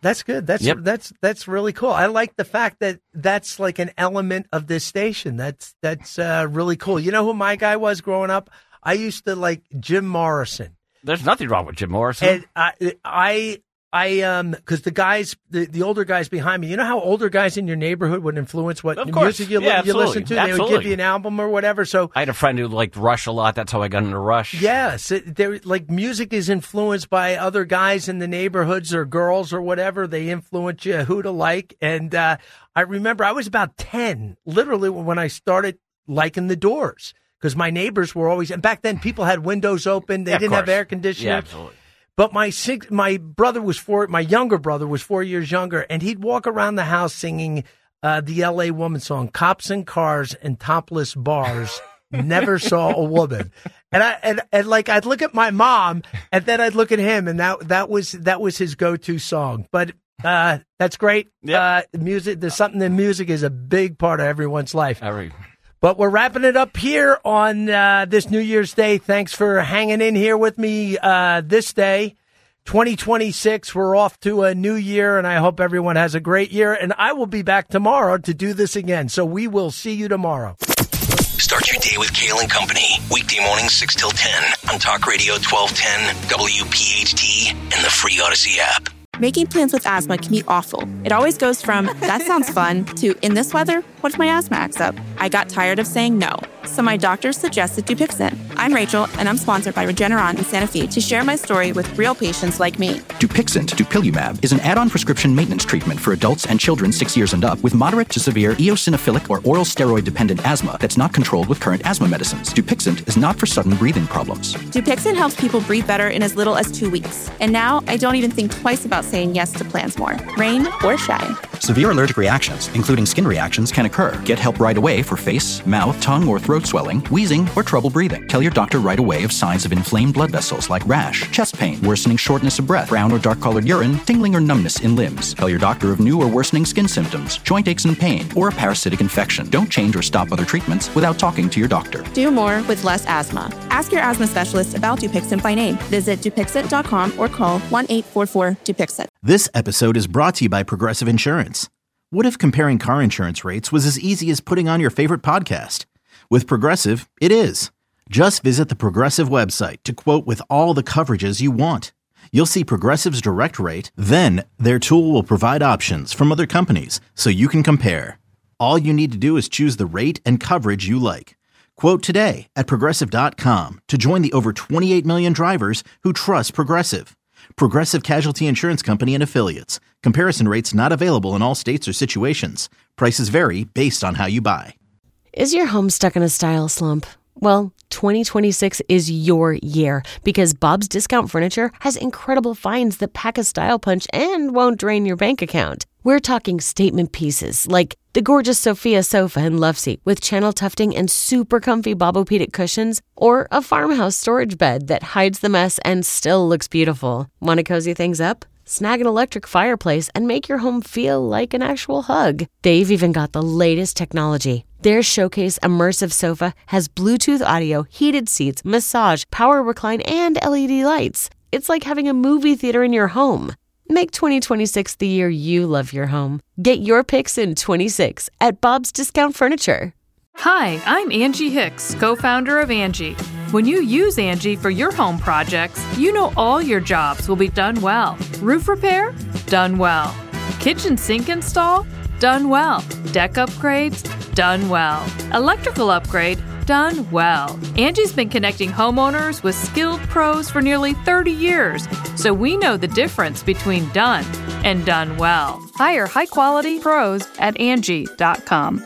That's good. That's Yep. that's that's really cool. I like the fact that that's like an element of this station. That's that's uh, really cool. You know who my guy was growing up? I used to like Jim Morrison. There's nothing wrong with Jim Morrison. And I, I, I, um, because the guys, the, the older guys behind me, you know how older guys in your neighborhood would influence what Of course. music you, Yeah, li- you listen absolutely. to? They would Absolutely. give you an album or whatever. So I had a friend who liked Rush a lot. That's how I got into Rush. yes, it, there like music is influenced by other guys in the neighborhoods or girls or whatever. They influence you who to like. And uh, I remember I was about ten, literally when I started liking the Doors. Because my neighbors were always, and back then people had windows open. They Yeah, of didn't have course. air conditioning. Yeah, absolutely. But my six, my brother was four, my younger brother was four years younger, and he'd walk around the house singing uh, the L A Woman song, "Cops and Cars and Topless Bars." Never saw a woman, and I and, and like I'd look at my mom, and then I'd look at him, and that that was that was his go-to song. But uh, that's great. Yep. Uh, music, there's something in music is a big part of everyone's life. Every. But we're wrapping it up here on uh, this New Year's Day. Thanks for hanging in here with me uh, this day. twenty twenty-six, we're off to a new year, and I hope everyone has a great year. And I will be back tomorrow to do this again. So we will see you tomorrow. Start your day with Kale and Company. Weekday mornings six till ten on Talk Radio twelve ten, W P H T, and the free Odyssey app. Making plans with asthma can be awful. It always goes from, that sounds fun, to, in this weather, what if my asthma acts up? I got tired of saying no. So my doctor suggested Dupixent. I'm Rachel, and I'm sponsored by Regeneron in Santa Fe to share my story with real patients like me. Dupixent, dupilumab, is an add-on prescription maintenance treatment for adults and children six years and up with moderate to severe eosinophilic or oral steroid-dependent asthma that's not controlled with current asthma medicines. Dupixent is not for sudden breathing problems. Dupixent helps people breathe better in as little as two weeks. And now I don't even think twice about saying yes to plans more, rain or shine. Severe allergic reactions, including skin reactions, can occur. Get help right away for face, mouth, tongue, or throat swelling, wheezing, or trouble breathing. Tell your doctor right away of signs of inflamed blood vessels like rash, chest pain, worsening shortness of breath, brown or dark-colored urine, tingling or numbness in limbs. Tell your doctor of new or worsening skin symptoms, joint aches and pain, or a parasitic infection. Don't change or stop other treatments without talking to your doctor. Do more with less asthma. Ask your asthma specialist about Dupixent by name. Visit Dupixent dot com or call one eight four four Dupixent. This episode is brought to you by Progressive Insurance. What if comparing car insurance rates was as easy as putting on your favorite podcast? With Progressive, it is. Just visit the Progressive website to quote with all the coverages you want. You'll see Progressive's direct rate, then their tool will provide options from other companies so you can compare. All you need to do is choose the rate and coverage you like. Quote today at Progressive dot com to join the over twenty-eight million drivers who trust Progressive. Progressive Casualty Insurance Company and Affiliates. Comparison rates not available in all states or situations. Prices vary based on how you buy. Is your home stuck in a style slump? Well, twenty twenty-six is your year because Bob's Discount Furniture has incredible finds that pack a style punch and won't drain your bank account. We're talking statement pieces like the gorgeous Sophia sofa and love seat with channel tufting and super comfy Bobopedic cushions, or a farmhouse storage bed that hides the mess and still looks beautiful. Want to cozy things up? Snag an electric fireplace and make your home feel like an actual hug. They've even got the latest technology. Their Showcase Immersive Sofa has Bluetooth audio, heated seats, massage, power recline, and L E D lights. It's like having a movie theater in your home. Make twenty twenty-six the year you love your home. Get your picks in twenty-six at Bob's Discount Furniture. Hi, I'm Angie Hicks, co-founder of Angie. When you use Angie for your home projects, you know all your jobs will be done well. Roof repair? Done well. Kitchen sink install? Done well. Deck upgrades? Done well. Electrical upgrade? Done well. Angie's been connecting homeowners with skilled pros for nearly thirty years, so we know the difference between done and done well. Hire high-quality pros at Angie dot com.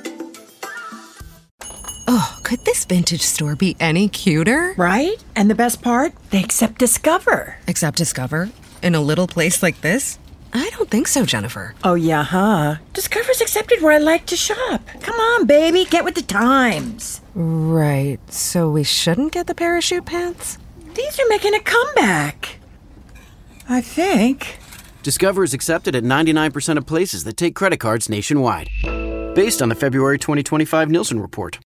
Oh, could this vintage store be any cuter? Right? And the best part? They accept Discover. Accept Discover? In a little place like this? I don't think so, Jennifer. Oh, yeah, huh? Discover's accepted where I like to shop. Come on, baby, get with the times. Right, so we shouldn't get the parachute pants? These are making a comeback. I think. Discover is accepted at ninety-nine percent of places that take credit cards nationwide. Based on the February twenty twenty-five Nielsen report.